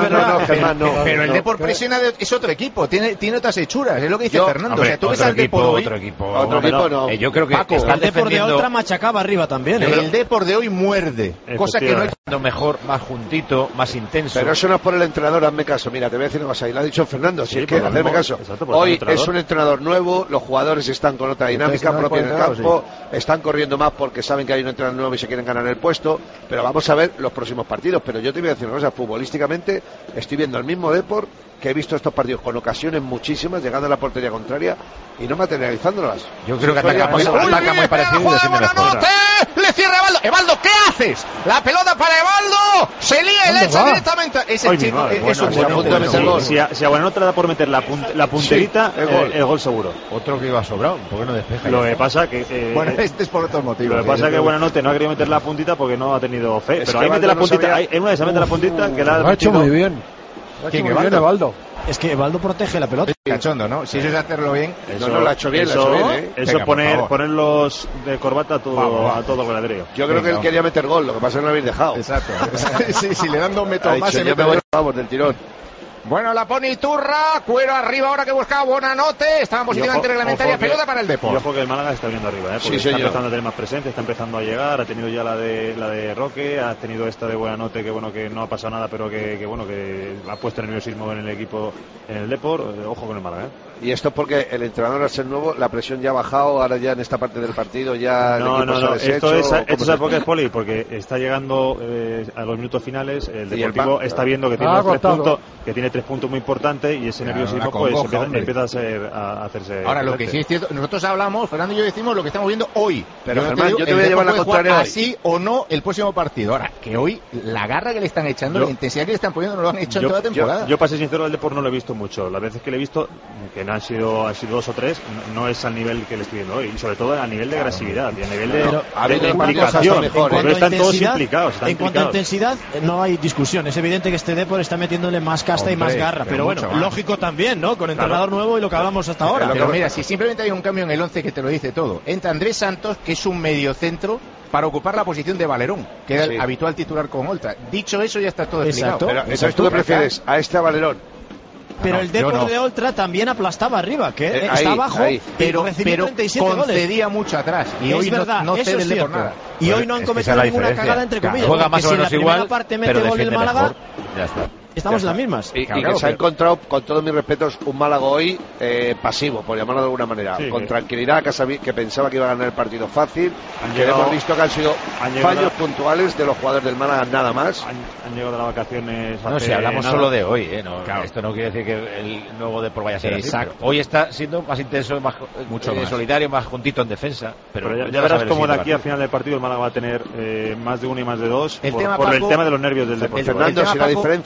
pero el Depor presiona, es otro equipo, tiene otras hechuras, es lo que dice Fernando. O sea, tú ves al Depor hoy, otro equipo no. Yo creo que el Depor de otra machacaba arriba también. El Depor de hoy muerde, cosa que no es mejor, más juntito, más intenso. Pero eso no es por el entrenador, hazme caso. Mira, te voy a decir una cosa, y lo ha dicho Fernando, si es que hazme caso. Hoy es un entrenador nuevo, los jugadores están con otra dinámica propia en el campo, están corriendo más porque saben que hay un entrenador nuevo y se quieren ganar el puesto, pero vamos a ver los próximos partidos. Pero yo te voy a decir una cosa, futbolísticamente estoy viendo al mismo Depor que he visto estos partidos con ocasiones muchísimas, llegando a la portería contraria y no materializándolas. Yo creo que ataca muy parecido y defiende mejor. Le cierra Evaldo. Evaldo, ¿qué haces? La pelota para Evaldo. Se lía y le echa directamente. Ese chico es un buen gol. Si a Buenanote le da por meter la punterita, el gol seguro. Otro que iba sobrado, ¿por qué no despeja? Lo que pasa que bueno, este es por otros motivos. Lo que pasa es que Buenanote no ha querido meter la puntita porque no ha tenido fe. Pero ahí mete la puntita, en una de esas mete la puntita que la ha hecho muy bien. ¿Quién, Evaldo? Es que Evaldo protege la pelota. Cachondo, ¿no? Si eso es hacerlo bien. Eso no lo ha hecho bien, Eso ponerlos de corbata a todo goleadero. Yo creo que él quería meter gol, lo que pasa es que no lo habéis dejado. Exacto. Si le dan 2 metros más, yo me voy, vamos, del tirón. Bueno, la pone Iturra, cuero arriba ahora que buscaba Buenanote, estaba en posición antirreglamentaria, pelota para el Depor. Yo creo que el Málaga está viendo arriba, porque está empezando a tener más presencia, está empezando a llegar, ha tenido ya la de Roque, ha tenido esta de Buenanote que no ha pasado nada, pero que ha puesto nerviosismo en el equipo, en el Depor. Ojo con el Málaga, Y esto es porque el entrenador, al ser nuevo, la presión ya ha bajado, ahora ya en esta parte del partido ya no, esto es porque es Poli, porque está llegando a los minutos finales, el Deportivo está viendo que tiene 3 puntos, que tiene 3 puntos muy importantes y ese nerviosismo pues empieza a hacerse. Ahora, lo que sí es cierto, nosotros hablamos, Fernando y yo decimos lo que estamos viendo hoy, pero Germán, yo te voy a llevar la contraria así o no el próximo partido. Ahora, que hoy la garra que le están echando, la intensidad que le están poniendo no lo han hecho en toda la temporada. Yo para ser sincero, el Depor no lo he visto mucho, las veces que le he visto, que no han sido 2 o 3, no es al nivel que le estoy viendo hoy, y sobre todo a nivel de agresividad y a nivel de implicación, pero están todos implicados. En cuanto a intensidad, no hay discusión, es evidente que este Depor está metiéndole más casta y más garra, pero bueno, lógico también, ¿no? Con entrenador nuevo y lo que hablamos hasta ahora. Pero mira, si simplemente hay un cambio en el 11 que te lo dice todo, entra Andrés Santos, que es un mediocentro, para ocupar la posición de Valerón, que era el habitual titular con Oltra. Dicho eso, ya está todo explicado. Pero entonces, ¿tú qué prefieres? ¿A este a Valerón? Pero el Depor de Oltra también aplastaba arriba, que está abajo, pero concedía goles. mucho atrás. Y es hoy verdad, no cede el Depor nada. Y hoy no han cometido ninguna cagada, entre comillas. Juega más o menos igual, parte mete gol el Málaga. Ya está. Estamos en las mismas. Y que se ha encontrado, con todos mis respetos, un Málaga hoy pasivo, por llamarlo de alguna manera, con tranquilidad, que pensaba que iba a ganar el partido fácil, hemos visto que han sido fallos puntuales de los jugadores del Málaga, nada más. Han llegado de las vacaciones. No, si hablamos solo de hoy, esto no quiere decir que el nuevo Depor vaya a ser así. Hoy está siendo más intenso, más solidario, más juntito en defensa. Pero ya verás cómo de aquí al final del partido el Málaga va a tener más de 1 y más de 2 por el tema de los nervios del Depor. Fernando, si la diferencia, la pregunta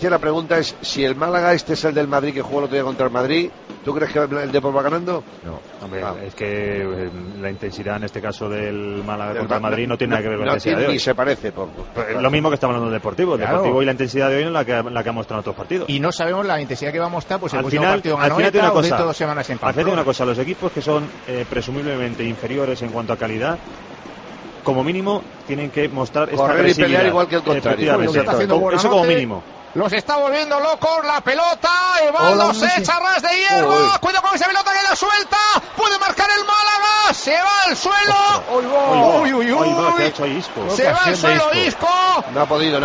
pregunta es, si el Málaga este es el del Madrid que jugó el otro día contra el Madrid, ¿tú crees que el Depor va ganando? No, hombre, es que la intensidad en este caso del Málaga contra el Madrid no tiene nada que ver con la intensidad de hoy. Ni se parece. Lo mismo que estamos hablando del Deportivo. El Deportivo y la intensidad de hoy no es la que ha mostrado en otros partidos. Y no sabemos la intensidad que va a mostrar, pues al final tiene dos semanas en Pamplona. Una cosa, los equipos que son presumiblemente inferiores en cuanto a calidad, como mínimo tienen que mostrar esta correr y pelear igual que el contrario. Eso como mínimo. Los está volviendo locos la pelota. Evaldo se echa ras de hierro. Cuidado con esa pelota que la suelta. Puede marcar el Málaga. Se va al suelo. Se va al suelo Isco. No ha podido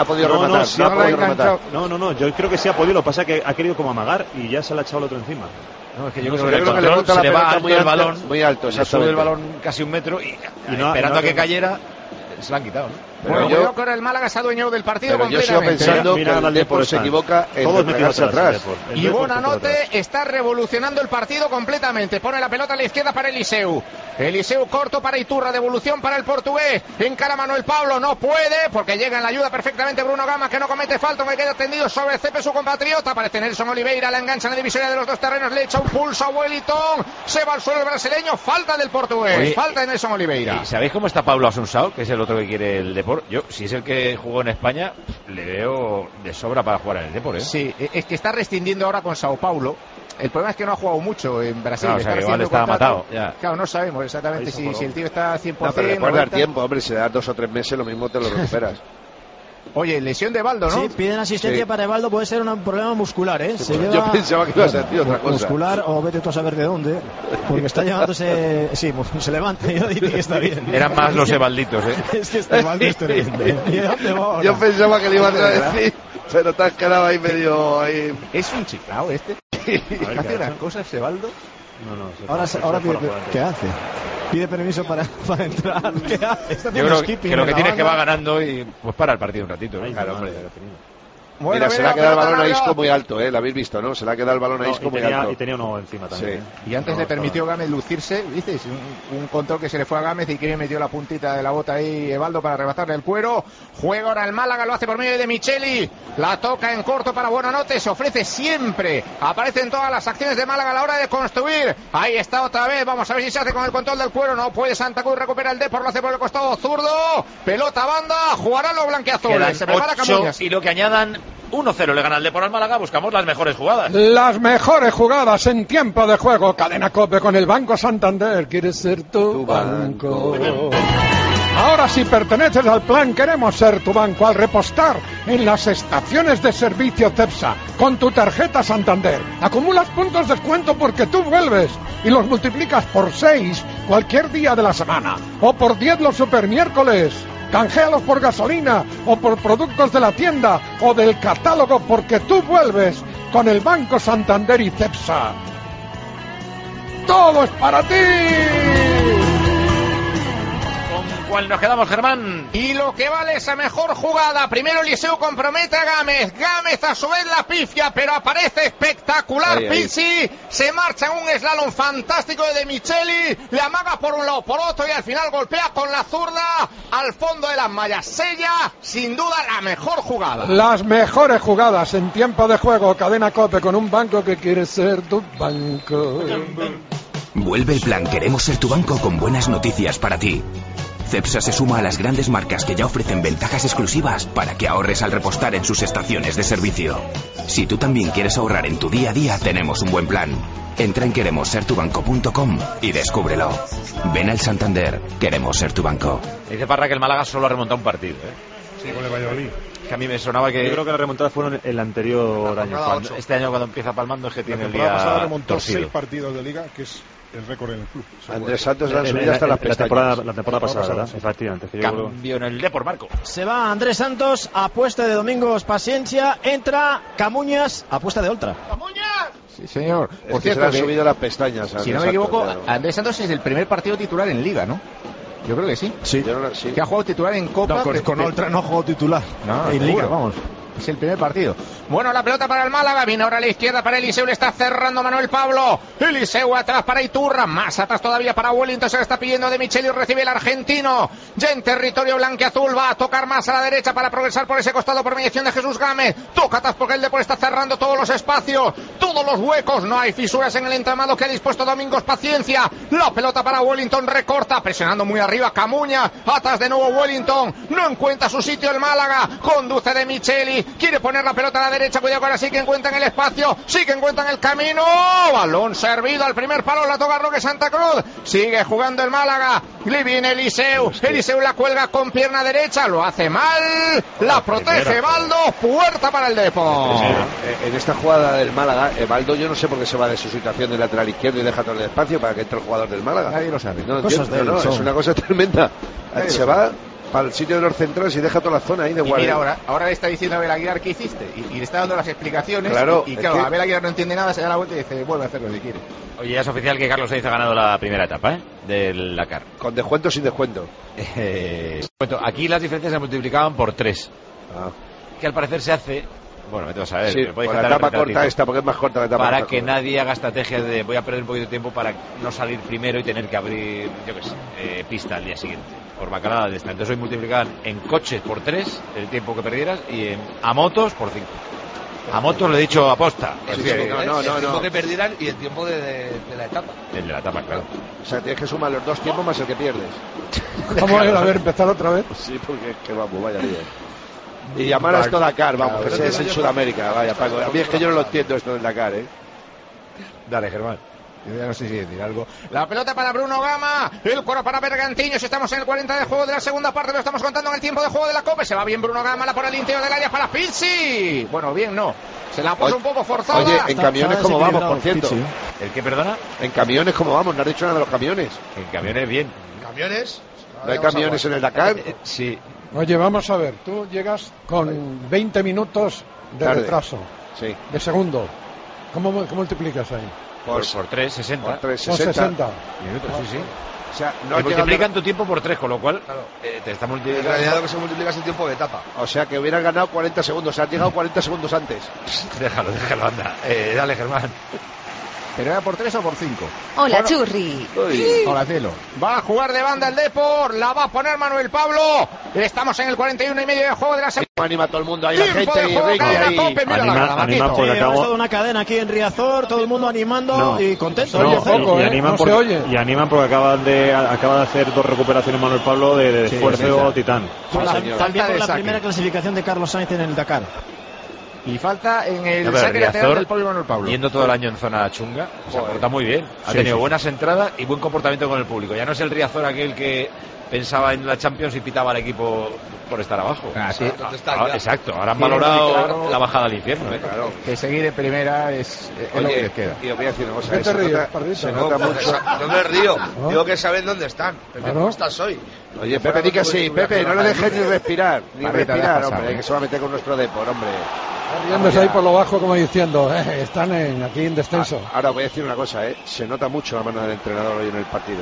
rematar. No, yo creo que sí ha podido. Lo que pasa es que ha querido como amagar y ya se le ha echado el otro encima. No, es que yo creo que le bota la pelota muy alto, muy alto, se sube el balón casi un metro y esperando a que cayera se lo han quitado, ¿no? Pero yo creo que el Málaga se ha adueñado del partido completamente. Yo sigo pensando que el Depor se equivoca en pegarse atrás. Y Buonanotte está revolucionando el partido completamente. Pone la pelota a la izquierda para Eliseu. Eliseu corto para Iturra, devolución para el portugués. Encara Manuel Pablo, no puede, porque llega en la ayuda perfectamente Bruno Gama, que no comete falta, que queda tendido sobre Cepe, su compatriota. Aparece Nelson Oliveira, la engancha en la divisoria de los dos terrenos, le echa un pulso a Wellington. Se va al suelo el brasileño, falta del portugués, falta de Nelson Oliveira. ¿Y sabéis cómo está Pablo Asunsao, que es el otro que quiere el Depor? Yo, si es el que jugó en España, le veo de sobra para jugar en el Depor, ¿eh? Sí, es que está rescindiendo ahora con Sao Paulo. El problema es que no ha jugado mucho en Brasil. Claro, o sea, que igual está matado. Ya. Claro, no sabemos exactamente si el tío está 100%. No, pero le puedes dar tiempo, hombre. Si le das 2 o 3 meses, lo mismo te lo recuperas. Oye, lesión de Evaldo, ¿no? Sí, piden asistencia para Evaldo, puede ser un problema muscular, ¿eh? Yo pensaba que iba a ser otra cosa. Muscular, o vete tú a saber de dónde, porque está llevándose... Sí, se levanta y dice que está bien. Eran más los Evalditos, ¿eh? Es que está Evaldo terrible. ¿Y dónde va ahora? Yo pensaba que le iban a decir, pero te has quedado ahí medio... ahí. Es un chiflao este. ¿Hace unas cosas Evaldo? No. Ahora pide, ¿qué hace? Pide permiso para entrar. ¿Qué hace? Yo creo que lo que tiene es que va ganando y pues para el partido un ratito, ¿no? Claro, hombre. Mira, se le ha quedado el balón a Isco muy alto, lo habéis visto, ¿no? Se le ha quedado el balón a Isco muy alto. Y tenía uno encima también. Sí. Y antes le permitió Gámez lucirse, ¿viste? Un control que se le fue a Gámez y que metió la puntita de la bota ahí Evaldo para arrebatarle el cuero. Juega ahora el Málaga, lo hace por medio de Micheli. La toca en corto para Buonanotte, se ofrece siempre. Aparece en todas las acciones de Málaga a la hora de construir. Ahí está otra vez, vamos a ver si se hace con el control del cuero. No puede Santa Cruz, recupera el Depor, lo hace por el costado zurdo. Pelota banda, jugarán los blanquiazules. Se prepara Camuñas. Y lo que añadan... 1-0 le gana el Depor al Málaga, buscamos las mejores jugadas. Las mejores jugadas en tiempo de juego. Cadena COPE con el Banco Santander. ¿Quieres ser tu banco? Ahora, si perteneces al plan Queremos Ser Tu Banco, al repostar en las estaciones de servicio Cepsa con tu tarjeta Santander, acumulas puntos de descuento porque tú vuelves y los multiplicas por 6 cualquier día de la semana o por 10 los supermiércoles. Canjealos por gasolina o por productos de la tienda o del catálogo porque tú vuelves con el Banco Santander y Cepsa. ¡Todo es para ti! ¿Cuál nos quedamos, Germán? Y lo que vale esa mejor jugada. Primero Eliseu compromete a Gámez. Gámez a su vez la pifia, pero aparece espectacular Pizzi. Se marcha en un slalom fantástico de Micheli. Le amaga por un lado, por otro y al final golpea con la zurda al fondo de las mallas. Sella, sin duda, la mejor jugada. Las mejores jugadas en tiempo de juego. Cadena COPE con un banco que quiere ser tu banco. Vuelve el plan Queremos Ser Tu Banco con buenas noticias para ti. Cepsa se suma a las grandes marcas que ya ofrecen ventajas exclusivas para que ahorres al repostar en sus estaciones de servicio. Si tú también quieres ahorrar en tu día a día, tenemos un buen plan. Entra en queremossertubanco.com y descúbrelo. Ven al Santander. Queremos ser tu banco. Dice Parra que el Málaga solo ha remontado un partido, Sí, con el Valladolid. Que a mí me sonaba que... Yo creo que las remontadas fueron el anterior año. Este año cuando empieza palmando es que tiene el día La temporada pasada remontó torcido. 6 partidos de Liga, que es el récord en el club. Andrés Santos la subida hasta las pestañas. La temporada pasada, ¿verdad? Efectivamente. Cambio en el Depor, Marco. Se va Andrés Santos, apuesta de Domingos Paciencia, entra Camuñas, apuesta de Oltra. ¡Camuñas! Sí, señor. Por cierto, se le han subido las pestañas. Si no me equivoco, Andrés Santos es el primer partido titular en Liga, ¿no? Yo creo que sí. Sí. Que ha jugado titular en Copa. No, con Oltra no ha jugado titular. No, en Liga, vamos. Es el primer partido. Bueno, la pelota para el Málaga, viene ahora a la izquierda para Eliseu, le está cerrando Manuel Pablo. Eliseu atrás para Iturra, más atrás todavía para Wellington, se le está pidiendo de Micheli, recibe el argentino. Ya en territorio blanquiazul, va a tocar más a la derecha para progresar por ese costado por mediación de Jesús Gámez. Toca atrás porque el Depor está cerrando todos los espacios, todos los huecos, no hay fisuras en el entramado que ha dispuesto Domingos Paciencia. La pelota para Wellington, recorta, presionando muy arriba Camuña, atrás de nuevo Wellington, no encuentra su sitio el Málaga, conduce de Micheli, quiere poner la pelota a la derecha, cuidado que ahora sí que encuentran el espacio, sí que encuentran el camino, balón servido al primer palo, la toca Roque Santa Cruz, sigue jugando el Málaga, le viene Eliseu, Eliseu la cuelga con pierna derecha, lo hace mal, la protege Baldo, puerta para el Depor. En esta jugada del Málaga, Baldo yo no sé por qué se va de su situación de lateral izquierdo y deja todo el espacio para que entre el jugador del Málaga. Nadie lo sabe. No, es una cosa tremenda. Se va para el sitio de los centrales y deja toda la zona ahí de guardia. Mira, ahora le está diciendo a Abel Aguilar qué hiciste y le está dando las explicaciones. Claro, y claro, Abel Aguilar no entiende nada, se da la vuelta y dice, vuelve a hacerlo si quiere. Oye, ya es oficial que Carlos Sainz ha ganado la primera etapa, del Dakar. ¿Con descuento o sin descuento? Aquí las diferencias se multiplicaban por 3. Que al parecer se hace... Bueno, me tengo que saber. Sí, por la etapa corta esta, porque es más corta la etapa. Para que nadie haga estrategias de voy a perder un poquito de tiempo para no salir primero y tener que abrir, yo qué sé, pista al día siguiente. Por bacalada de esta. Entonces hoy multiplicaban en coches por 3 el tiempo que perdieras y a motos por 5. A motos lo he dicho aposta. Sí, el tiempo que perdieran y el tiempo de la etapa. El de la etapa, claro. O sea, tienes que sumar los 2 tiempos más el que pierdes. Vamos a ver, empezar otra vez. Sí, porque es que vamos, vaya día. Y llamar a esto Dakar, vamos, que es en Sudamérica, vaya Paco. A mí es que yo no lo entiendo esto del Dakar, Dale, Germán. Yo ya no sé si decir algo. La pelota para Bruno Gama, el cuero para Bergantiños, estamos en el 40 de juego de la segunda parte, lo estamos contando en el tiempo de juego de la Copa, se va bien Bruno Gama, la por el interior del área para Pizzi. Bueno, bien no, se la puso un poco forzada. Oye, en camiones como vamos, por cierto. ¿El qué, perdona? En camiones como vamos, no has dicho nada de los camiones. En camiones bien. ¿Camiones? ¿No hay camiones en el Dakar? Sí. Oye, vamos a ver, tú llegas con 20 minutos de retraso. Sí. De segundo. ¿Cómo multiplicas ahí? Por 3, 60. Por 3, Son 60 minutos, sí. O sea, no te multiplican tu tiempo por 3, con lo cual te está multiplicando. En realidad lo que se multiplica es el tiempo de etapa. O sea, que hubieras ganado 40 segundos. O sea, has llegado 40 segundos antes. Déjalo, anda. Dale, Germán. ¿Pero era por 3 o por 5? Hola, Churri. Hola, cielo. Va a jugar de banda el Depor, la va a poner Manuel Pablo. Estamos en el 41 y medio de juego de la segunda. Anima a todo el mundo ahí, la gente y Ricky ahí. Anima porque acabo... acabo... toda una cadena aquí en Riazor, todo el mundo animando y contento. Y animan porque acaba de hacer 2 recuperaciones Manuel Pablo de esfuerzo titán. También por la primera clasificación de Carlos Sainz en el Dakar. Y falta en el saque lateral del propio Manuel Pablo. Yendo todo el año en zona chunga, se porta muy bien. Ha tenido buenas entradas y buen comportamiento con el público. Ya no es el Riazor aquel que pensaba en la Champions y pitaba al equipo por estar abajo. Exacto, ahora han valorado la bajada al infierno. Claro. Que seguir en primera es lo que les queda. Y os voy a decir una cosa. ¿Qué te ríes, se nota mucho. No me río, digo que saben dónde están. ¿Cómo estás hoy? Oye, Pepe, di que sí. Pepe, no le dejes ni respirar. Ni respirar, hombre. Que se va a meter con nuestro Depor, hombre. Riéndose ahí por lo bajo como diciendo, están aquí en descenso. Ahora voy a decir una cosa, se nota mucho la mano del entrenador hoy en el partido,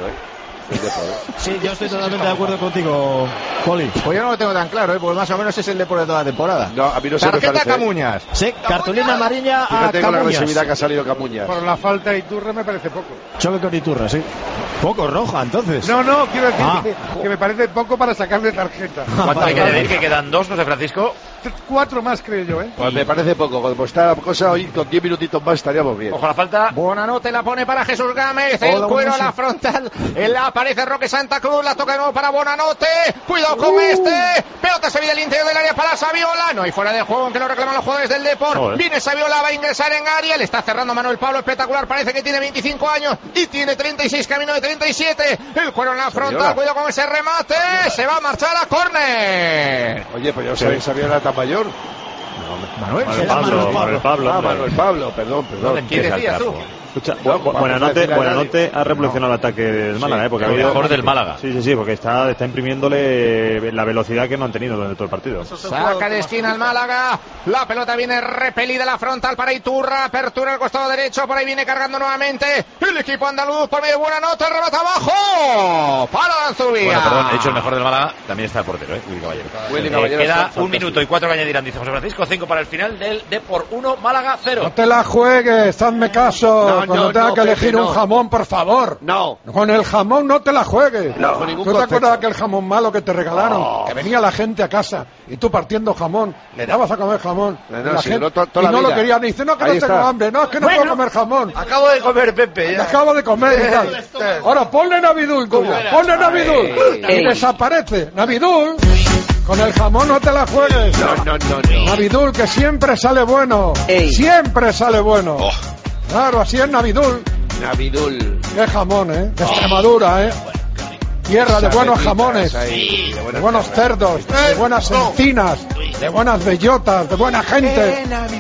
Sí, yo estoy totalmente de acuerdo contigo, Poli. Pues yo no lo tengo tan claro, porque más o menos es el Depor de toda la temporada. No, a mí no se me parece. Camuñas. Sí, cartulina amarilla a Fíjate con la Camuñas. agresividad que ha salido Camuñas. Por la falta de Iturra me parece poco. Choque con Iturra, sí. Poco roja, entonces. No, quiero decir que me parece poco para sacarle tarjeta. ¿Cuánto hay que decir? Que quedan 2, no sé, Francisco. 4 más, creo yo, Pues me parece poco. Como está la cosa hoy, con 10 minutitos más estaríamos bien. Ojo la falta. Buenanote la pone para Jesús Gámez. El cuero a la frontal. Aparece Roque Santa Cruz. La toca de nuevo para Buenanote. Cuidado con este. Pelota se viene al interior del área para Saviola. No hay fuera de juego, aunque lo reclaman los jugadores del Depor. Viene Saviola, va a ingresar en área. Le está cerrando Manuel Pablo. Espectacular. Parece que tiene 25 años y tiene 36, camino de 37. El cuero en la frontal. Cuidado con ese remate. Se va a marchar a córner. Oye, pues yo sabía que Saviola tan mayor. Manuel Pablo, perdón. ¿Quién decías tú? Escucha, Buenanote ha revolucionado el ataque del Málaga, porque ha habido mejor del Málaga. Sí, porque está imprimiéndole la velocidad que no han tenido durante todo el partido. Saca de esquina al Málaga, la pelota viene repelida a la frontal para Iturra, apertura al costado derecho, por ahí viene cargando nuevamente el equipo andaluz por medio de Buenanote, el remate abajo para Danzubia. Bueno, perdón, he dicho el mejor del Málaga, también está el portero, Willy Caballero. Queda 1 minuto y 4 que añadirán, dice José Francisco. 5 para el final del Depor 1, Málaga 0. No te la juegues, hazme caso. Cuando tenga que elegir un jamón, por favor. No. Con el jamón no te la juegues. No, con ningún ¿Tú te concepto. acuerdas de aquel jamón malo que te regalaron? Que venía la gente a casa y tú partiendo jamón, le dabas a comer jamón. No, y la sí, gente, no, toda y la no lo vida. querían. Y dice, no, que Ahí no tengo está. hambre. No, es que no puedo comer jamón. Acabo de comer, Pepe. Ya. Acabo de comer y tal. Ahora ponle Navidul, ponle Navidul. Y desaparece. Navidul. Con el jamón no te la juegues. No. Navidul, que siempre sale bueno. Siempre sale bueno. Claro, así es Navidul. Navidul. Qué jamón, de Extremadura, Tierra de buenos jamones, de buenos cerdos, de buenas encinas, de buenas bellotas, de buena gente.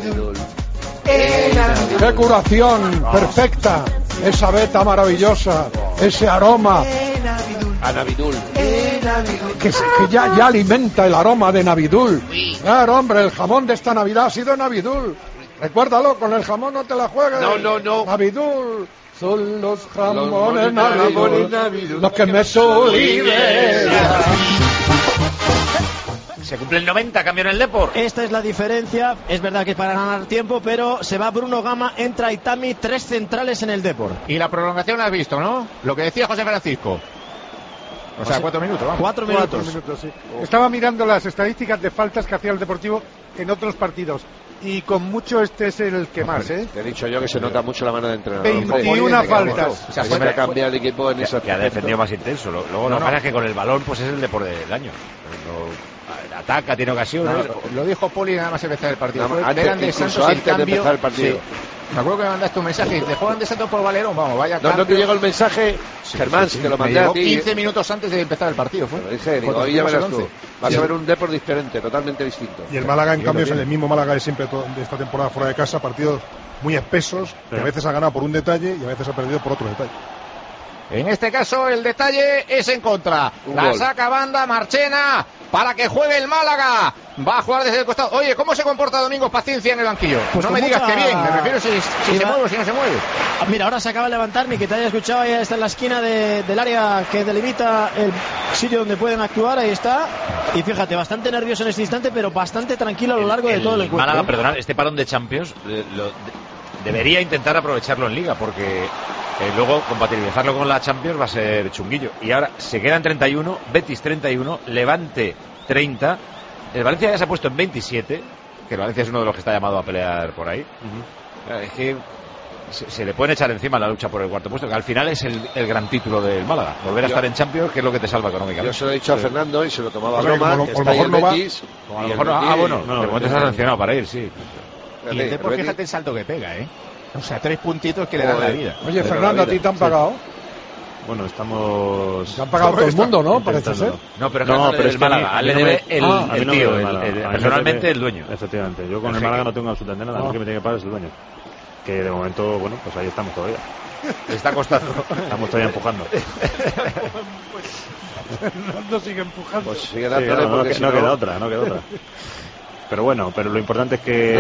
Qué curación perfecta. Esa veta maravillosa, ese aroma A Navidul. que ya alimenta el aroma de Navidul. Claro, hombre, el jamón de esta Navidad ha sido Navidul. Recuérdalo, con el jamón no te la juegues. No. Navidul. Son los jamones Navidul, los que me sobreviven. Se cumple el 90, cambio en el Depor. Esta es la diferencia. Es verdad que para ganar tiempo, pero se va Bruno Gama, entra Itami, 3 centrales en el Depor. Y la prolongación la has visto, ¿no? Lo que decía José Francisco. O sea, 4 minutos, vamos. 4 minutos. 4 minutos, sí. Estaba mirando las estadísticas de faltas que hacía el Deportivo en otros partidos. Y con mucho este es el que más, Te he dicho yo que se nota mucho la mano de entrenador. 21 faltas. O sea, siempre cambia el equipo en esa. Que ha defendido más intenso. Luego lo que pasa es que con el balón pues es el Depor del año. Ataca, tiene ocasiones. Lo dijo Poli nada más empezar el partido. Antes de empezar el partido. Sí. Me acuerdo que me mandaste un mensaje. ¿Te juegan de Santos por Valerón? Vamos, vaya. No te llegó el mensaje, Germán, si te lo mandé a ti. 15 minutos antes de empezar el partido. Fue. Lo dije, digo, hoy ya verás tú. Vas a ver un Depor diferente, totalmente distinto. Y el Málaga, en cambio, es el mismo Málaga de siempre de esta temporada fuera de casa. Partidos muy espesos, que a veces ha ganado por un detalle y a veces ha perdido por otro detalle. En este caso el detalle es en contra. La saca banda Marchena para que juegue el Málaga. Va a jugar desde el costado. Oye, ¿cómo se comporta Domingos Paciencia en el banquillo? Pues no me digas que bien, me refiero si se mueve o si no se mueve. Mira, ahora se acaba de levantar, ni que te haya escuchado, ya está en la esquina del área que delimita el sitio donde pueden actuar, ahí está. Y fíjate, bastante nervioso en este instante, pero bastante tranquilo a lo largo de todo el encuentro. Málaga, perdonad, este parón de Champions debería intentar aprovecharlo en Liga, porque luego compatibilizarlo con la Champions va a ser chunguillo. Y ahora se quedan 31, Betis 31, Levante 30. El Valencia ya se ha puesto en 27, que el Valencia es uno de los que está llamado a pelear por ahí. Es que se le pueden echar encima la lucha por el cuarto puesto, que al final es el gran título del Málaga. Volver a estar en Champions, que es lo que te salva económicamente. Yo se lo he dicho a Fernando y se lo tomaba a Broma. broma. A lo mejor no va. A lo mejor no. Bueno, de momento se ha sancionado para ir, sí. Y el Depor, fíjate el salto que pega, O sea, 3 puntitos que le dan la vida. Oye, Fernando, ¿a ti te han pagado? Bueno, estamos... Se han pagado todo el mundo, ¿no? Parece ser. No, pero es el Málaga. Le debe el tío, personalmente el dueño. Efectivamente. Yo con el Málaga no tengo absolutamente nada. Lo que me tiene que pagar es el dueño. Que de momento, bueno, pues ahí estamos todavía. Le está costando. Estamos todavía empujando. Fernando sigue empujando. Pues sigue dándole porque no queda otra. Pero bueno, lo importante es que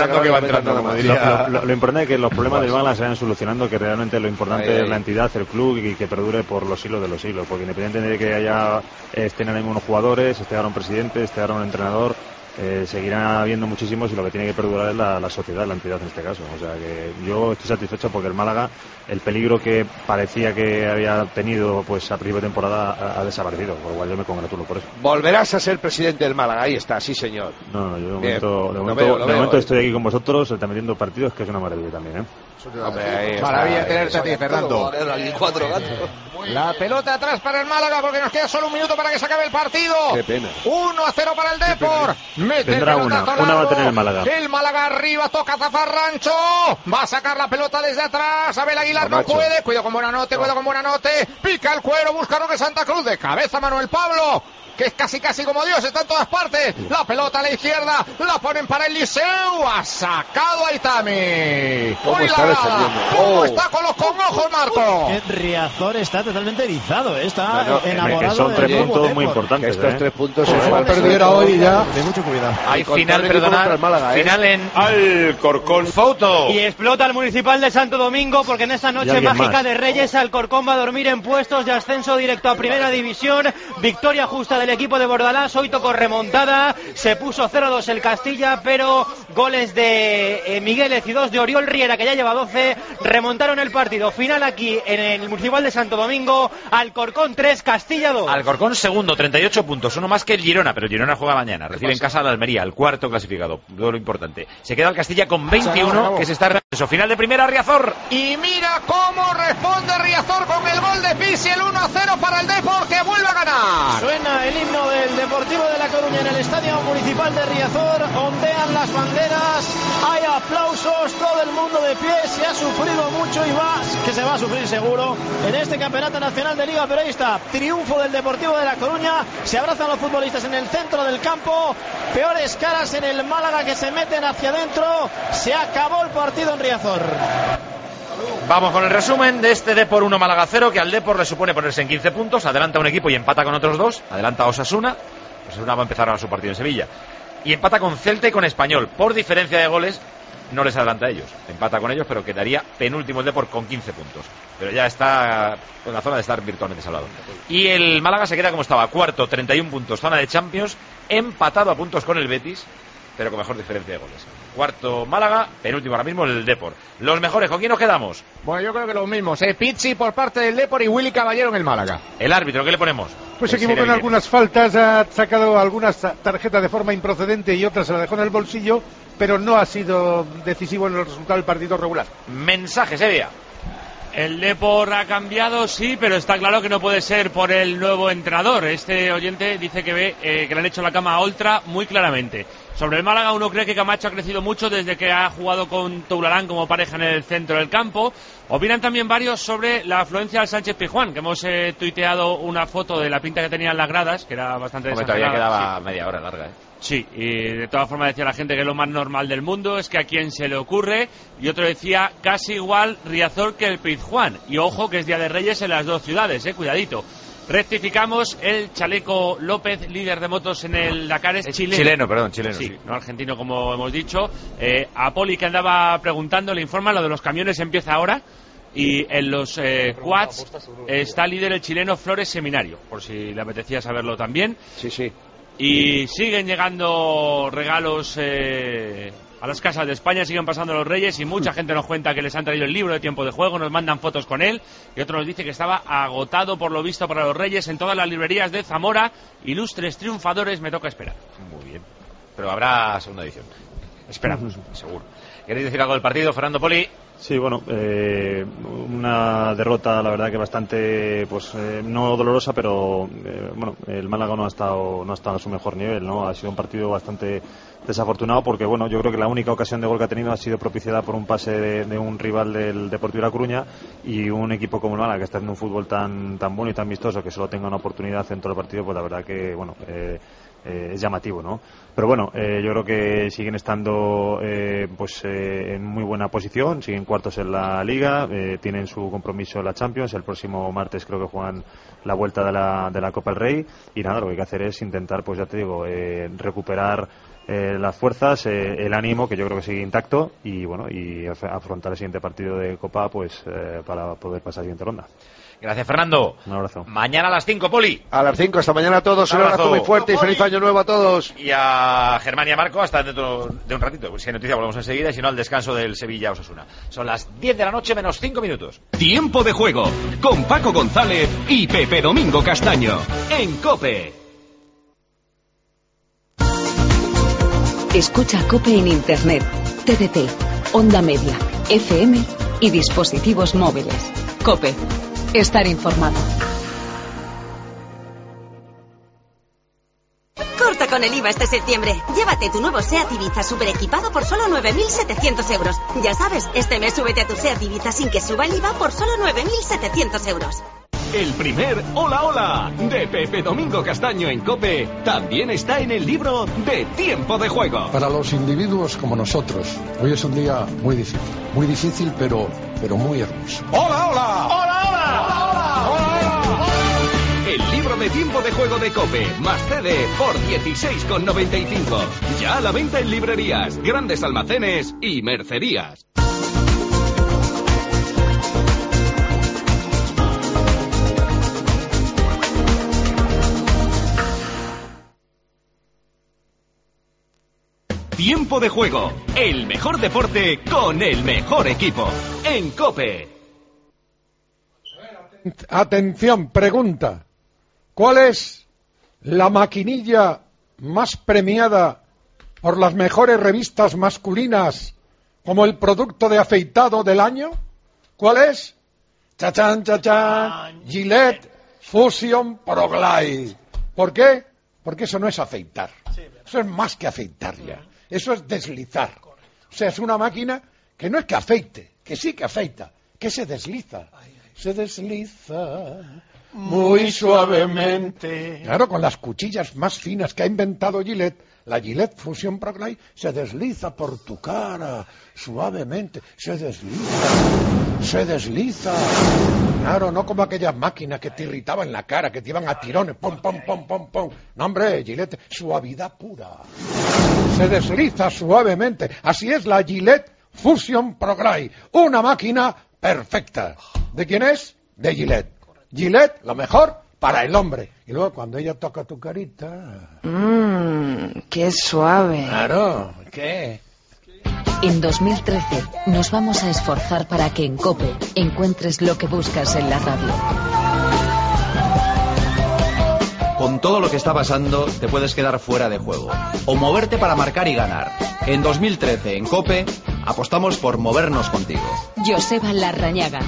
lo importante es que los problemas del Málaga se vayan solucionando, que realmente lo importante es la entidad, el club, y que perdure por los siglos de los siglos, porque independientemente de que estén ahora mismo unos jugadores, esté ahora un presidente, esté ahora un entrenador, seguirán habiendo muchísimos, y lo que tiene que perdurar es la sociedad, la entidad en este caso. O sea que yo estoy satisfecho porque el Málaga, el peligro que parecía que había tenido pues a principio de temporada ha desaparecido, por lo cual yo me congratulo por eso. Volverás a ser presidente del Málaga, ahí está, sí señor. No, yo de momento estoy aquí con vosotros, transmitiendo partidos, que es una maravilla también, Maravilla tenerte a ti, Fernando. La pelota atrás para el Málaga, porque nos queda solo un minuto para que se acabe el partido. Qué pena. 1-0 para el Depor. Tendrá una va a tener el Málaga. El Málaga arriba, toca Zafarrancho. Va a sacar la pelota desde atrás. Abel Aguilar no puede. Cuidado con Buenanote, Pica el cuero, busca Roque Santa Cruz. De cabeza Manuel Pablo, que es casi como Dios, está en todas partes. La pelota a la izquierda, la ponen para el Liceu. Ha sacado a Itami. ¿Cómo está defendiendo? ¿Cómo está con los ojos, Marco? Riazor está totalmente erizado, está enamorado. Son 3 puntos muy importantes. Estos 3 puntos se perdiera hoy ya. De mucho cuidado. Hay final, final en Alcorcón. Foto. Y explota el Municipal de Santo Domingo, porque en esta noche mágica de Reyes, Alcorcón va a dormir en puestos de ascenso directo a Primera División. Victoria justa del el equipo de Bordalás. Hoy tocó remontada, se puso 0-2 el Castilla, pero goles de Migueles y 2 de Oriol Riera, que ya lleva 12, remontaron el partido. Final aquí en el Municipal de Santo Domingo. Alcorcón 3, Castilla 2. Alcorcón segundo, 38 puntos, uno más que el Girona, pero el Girona juega mañana, recibe en casa al Almería, el cuarto clasificado, todo lo importante. Se queda el Castilla con 21, que se está... Eso, final de primera, Riazor. Y mira cómo responde Riazor con el gol de Pisi, el 1-0 para el Depor, que vuelve a ganar. Suena el himno del Deportivo de La Coruña en el Estadio Municipal de Riazor, ondean las banderas, hay aplausos, todo el mundo de pie, se ha sufrido mucho y que se va a sufrir seguro en este Campeonato Nacional de Liga, pero ahí está, triunfo del Deportivo de La Coruña, se abrazan los futbolistas en el centro del campo, peores caras en el Málaga que se meten hacia adentro, se acabó el partido en Riazor. Vamos con el resumen de este Depor 1 Málaga 0, que al Depor le supone ponerse en 15 puntos, adelanta un equipo y empata con otros dos, adelanta a Osasuna va a empezar ahora su partido en Sevilla, y empata con Celta y con Español, por diferencia de goles no les adelanta a ellos, empata con ellos, pero quedaría penúltimo el Depor con 15 puntos, pero ya está en la zona de estar virtualmente salvado. Y el Málaga se queda como estaba, cuarto, 31 puntos, zona de Champions, empatado a puntos con el Betis, pero con mejor diferencia de goles. Cuarto Málaga, penúltimo ahora mismo el Depor. Los mejores, ¿con quién nos quedamos? Bueno, yo creo que los mismos, Pizzi por parte del Depor y Willy Caballero en el Málaga. El árbitro, ¿qué le ponemos? Pues se equivocó en algunas faltas, ha sacado algunas tarjetas de forma improcedente y otras se la dejó en el bolsillo, pero no ha sido decisivo en el resultado del partido regular. Mensaje, Sevilla. El Depor ha cambiado, sí, pero está claro que no puede ser por el nuevo entrenador. Este oyente dice que ve que le han hecho la cama a Oltra muy claramente. Sobre el Málaga, uno cree que Camacho ha crecido mucho desde que ha jugado con Toularán como pareja en el centro del campo. Opinan también varios sobre la afluencia al Sánchez Pizjuán, que hemos tuiteado una foto de la pinta que tenían las gradas, que era bastante desafortunada. Todavía quedaba media hora larga, Sí, y de todas formas decía la gente que lo más normal del mundo es que a quien se le ocurre, y otro decía casi igual Riazor que el Pizjuán, y ojo que es Día de Reyes en las dos ciudades, cuidadito. Rectificamos, el Chaleco López, líder de motos en el Dakar, es chileno, sí, no argentino como hemos dicho. A Poli, que andaba preguntando, le informa, lo de los camiones empieza ahora. Y en los quads está líder el chileno Flores Seminario, por si le apetecía saberlo también. Sí. Y siguen llegando regalos a las casas de España, siguen pasando los Reyes y mucha gente nos cuenta que les han traído el libro de tiempo de juego, nos mandan fotos con él, y otro nos dice que estaba agotado por lo visto para los Reyes en todas las librerías de Zamora. Ilustres triunfadores, me toca esperar. Muy bien, pero habrá segunda edición. Esperamos. Seguro. ¿Queréis decir algo del partido, Fernando Poli? Sí, bueno, una derrota, la verdad que bastante, pues no dolorosa, pero bueno, el Málaga no ha estado a su mejor nivel, ¿no? Ha sido un partido bastante desafortunado porque, bueno, yo creo que la única ocasión de gol que ha tenido ha sido propiciada por un pase de un rival del Deportivo de La Coruña, y un equipo como el Málaga, que está haciendo un fútbol tan bueno y tan vistoso, que solo tenga una oportunidad en todo el partido, pues la verdad que, bueno, es llamativo, ¿no? Pero bueno, yo creo que siguen estando en muy buena posición, siguen cuartos en la Liga, tienen su compromiso en la Champions, el próximo martes creo que juegan la vuelta de la Copa del Rey, y nada, lo que hay que hacer es intentar, pues ya te digo, recuperar las fuerzas, el ánimo, que yo creo que sigue intacto, y bueno, y afrontar el siguiente partido de Copa, pues para poder pasar a la siguiente ronda. Gracias, Fernando. Un abrazo. Mañana a las 5, Poli. A las 5, hasta mañana a todos. Un abrazo muy fuerte y feliz año nuevo a todos. Y a Germán y a Marco hasta dentro de un ratito. Pues si hay noticia volvemos enseguida, y si no al descanso del Sevilla Osasuna. Son las 10 de la noche menos 5 minutos. Tiempo de juego con Paco González y Pepe Domingo Castaño en COPE. Escucha COPE en Internet, TDT, Onda Media, FM y dispositivos móviles. COPE. Estar informado. Corta con el IVA este septiembre. Llévate tu nuevo SEAT Ibiza super equipado por solo 9.700 euros. Ya sabes, este mes súbete a tu SEAT Ibiza sin que suba el IVA por solo 9.700 euros. El primer Hola Hola de Pepe Domingo Castaño en COPE también está en el libro de Tiempo de Juego. Para los individuos como nosotros, hoy es un día muy difícil, pero muy hermoso. ¡Hola Hola! ¡Hola Hola! ¡Hola Hola! El libro de Tiempo de Juego de COPE más CD por 16,95. Ya a la venta en librerías, grandes almacenes y mercerías. Tiempo de juego. El mejor deporte con el mejor equipo. En COPE. Atención, pregunta. ¿Cuál es la maquinilla más premiada por las mejores revistas masculinas como el producto de afeitado del año? ¿Cuál es? Chachán, chachán. Gillette Fusion Pro Glide. ¿Por qué? Porque eso no es afeitar. Eso es más que afeitar ya. Eso es deslizar. O sea, es una máquina que no es que afeite, que sí que afeita, que se desliza. Se desliza muy suavemente. Claro, con las cuchillas más finas que ha inventado Gillette, la Gillette Fusion Pro Glide se desliza por tu cara, suavemente, se desliza. Claro, no como aquellas máquinas que te irritaban la cara, que te iban a tirones, pom, pom, pom, pom, pom. No, hombre, Gillette, suavidad pura. Se desliza suavemente. Así es la Gillette Fusion Pro Glide, una máquina perfecta. ¿De quién es? De Gillette. Gillette, lo mejor para el hombre. Y luego cuando ella toca tu carita... ¡Qué suave! Claro, ¿qué? En 2013 nos vamos a esforzar para que en COPE encuentres lo que buscas en la radio. Con todo lo que está pasando, te puedes quedar fuera de juego. O moverte para marcar y ganar. En 2013, en COPE, apostamos por movernos contigo. Joseba Larrañaga.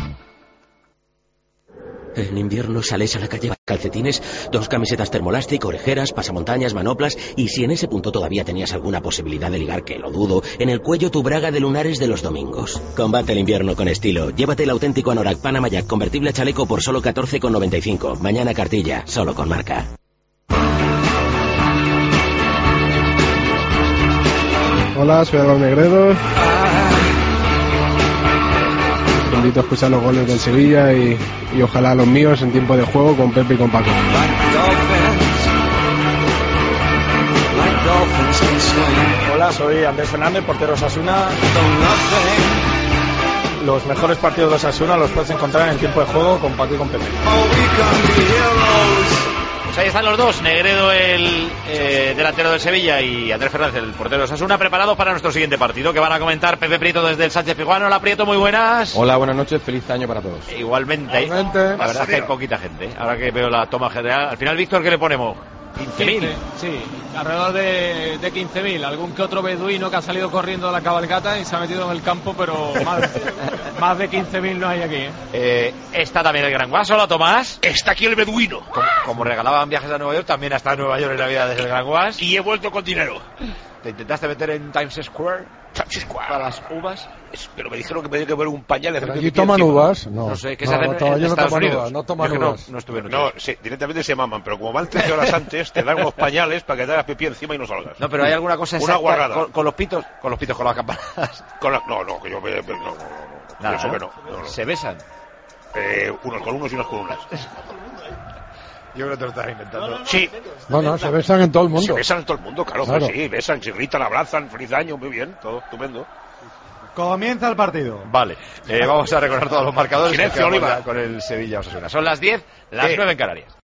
En invierno sales a la calle, calcetines, 2 camisetas termolástic, orejeras, pasamontañas, manoplas, y si en ese punto todavía tenías alguna posibilidad de ligar, que lo dudo, en el cuello tu braga de lunares de los domingos. Combate el invierno con estilo. Llévate el auténtico Anorak Panama Jack convertible a chaleco por solo 14,95. Mañana cartilla, solo con marca. Hola, soy Álvaro Negredo. Te invito a escuchar los goles del Sevilla y ojalá los míos en tiempo de juego con Pepe y con Paco. Hola, soy Andrés Fernández, portero de Osasuna. Los mejores partidos de Osasuna los puedes encontrar en tiempo de juego con Paco y con Pepe. Pues ahí están los dos, Negredo, el delantero del Sevilla, y Andrés Fernández, el portero de Osasuna, preparados para nuestro siguiente partido, que van a comentar Pepe Prieto desde el Sánchez Pizjuán. Hola, Prieto, muy buenas. Hola, buenas noches, feliz año para todos. Igualmente. La verdad es que hay poquita gente, ahora que veo la toma general. Al final, Víctor, ¿qué le ponemos? 15.000. Sí, alrededor de 15.000. Algún que otro beduino que ha salido corriendo de la cabalgata y se ha metido en el campo, pero más de 15.000 no hay aquí. Está también el Gran Guas. Hola, Tomás. Está aquí el beduino. Como regalaban viajes a Nueva York, también está en Nueva York en la vida desde el Gran Guas. Y he vuelto con dinero. ¿Te intentaste meter en Times Square? Para las uvas. Pero me dijeron que me tenía que poner un pañal. ¿Pero allí toman uvas? No sé, ¿qué se hace en Estados Unidos? No toman uvas. No estuve nunca. No, sí, directamente se maman, pero como van 13 horas antes, te dan unos pañales para que te hagas pipí encima y no salgas. No, pero hay alguna cosa exacta. Una guarrada. Con los pitos, con las campanas. No, que yo me... No. Nada, eso ¿no? que no. ¿Se besan? Unos con unos y unos con unas. Yo creo que te lo estás inventando. Sí. No, se besan en todo el mundo. Se besan en todo el mundo, claro. Que sí, besan, se irritan, abrazan, feliz año, muy bien, todo estupendo. Comienza el partido. Vale, vamos a recordar todos los marcadores. Silencio, Oliva. Con el Sevilla Osasuna. Son las 10, las 9 en Canarias.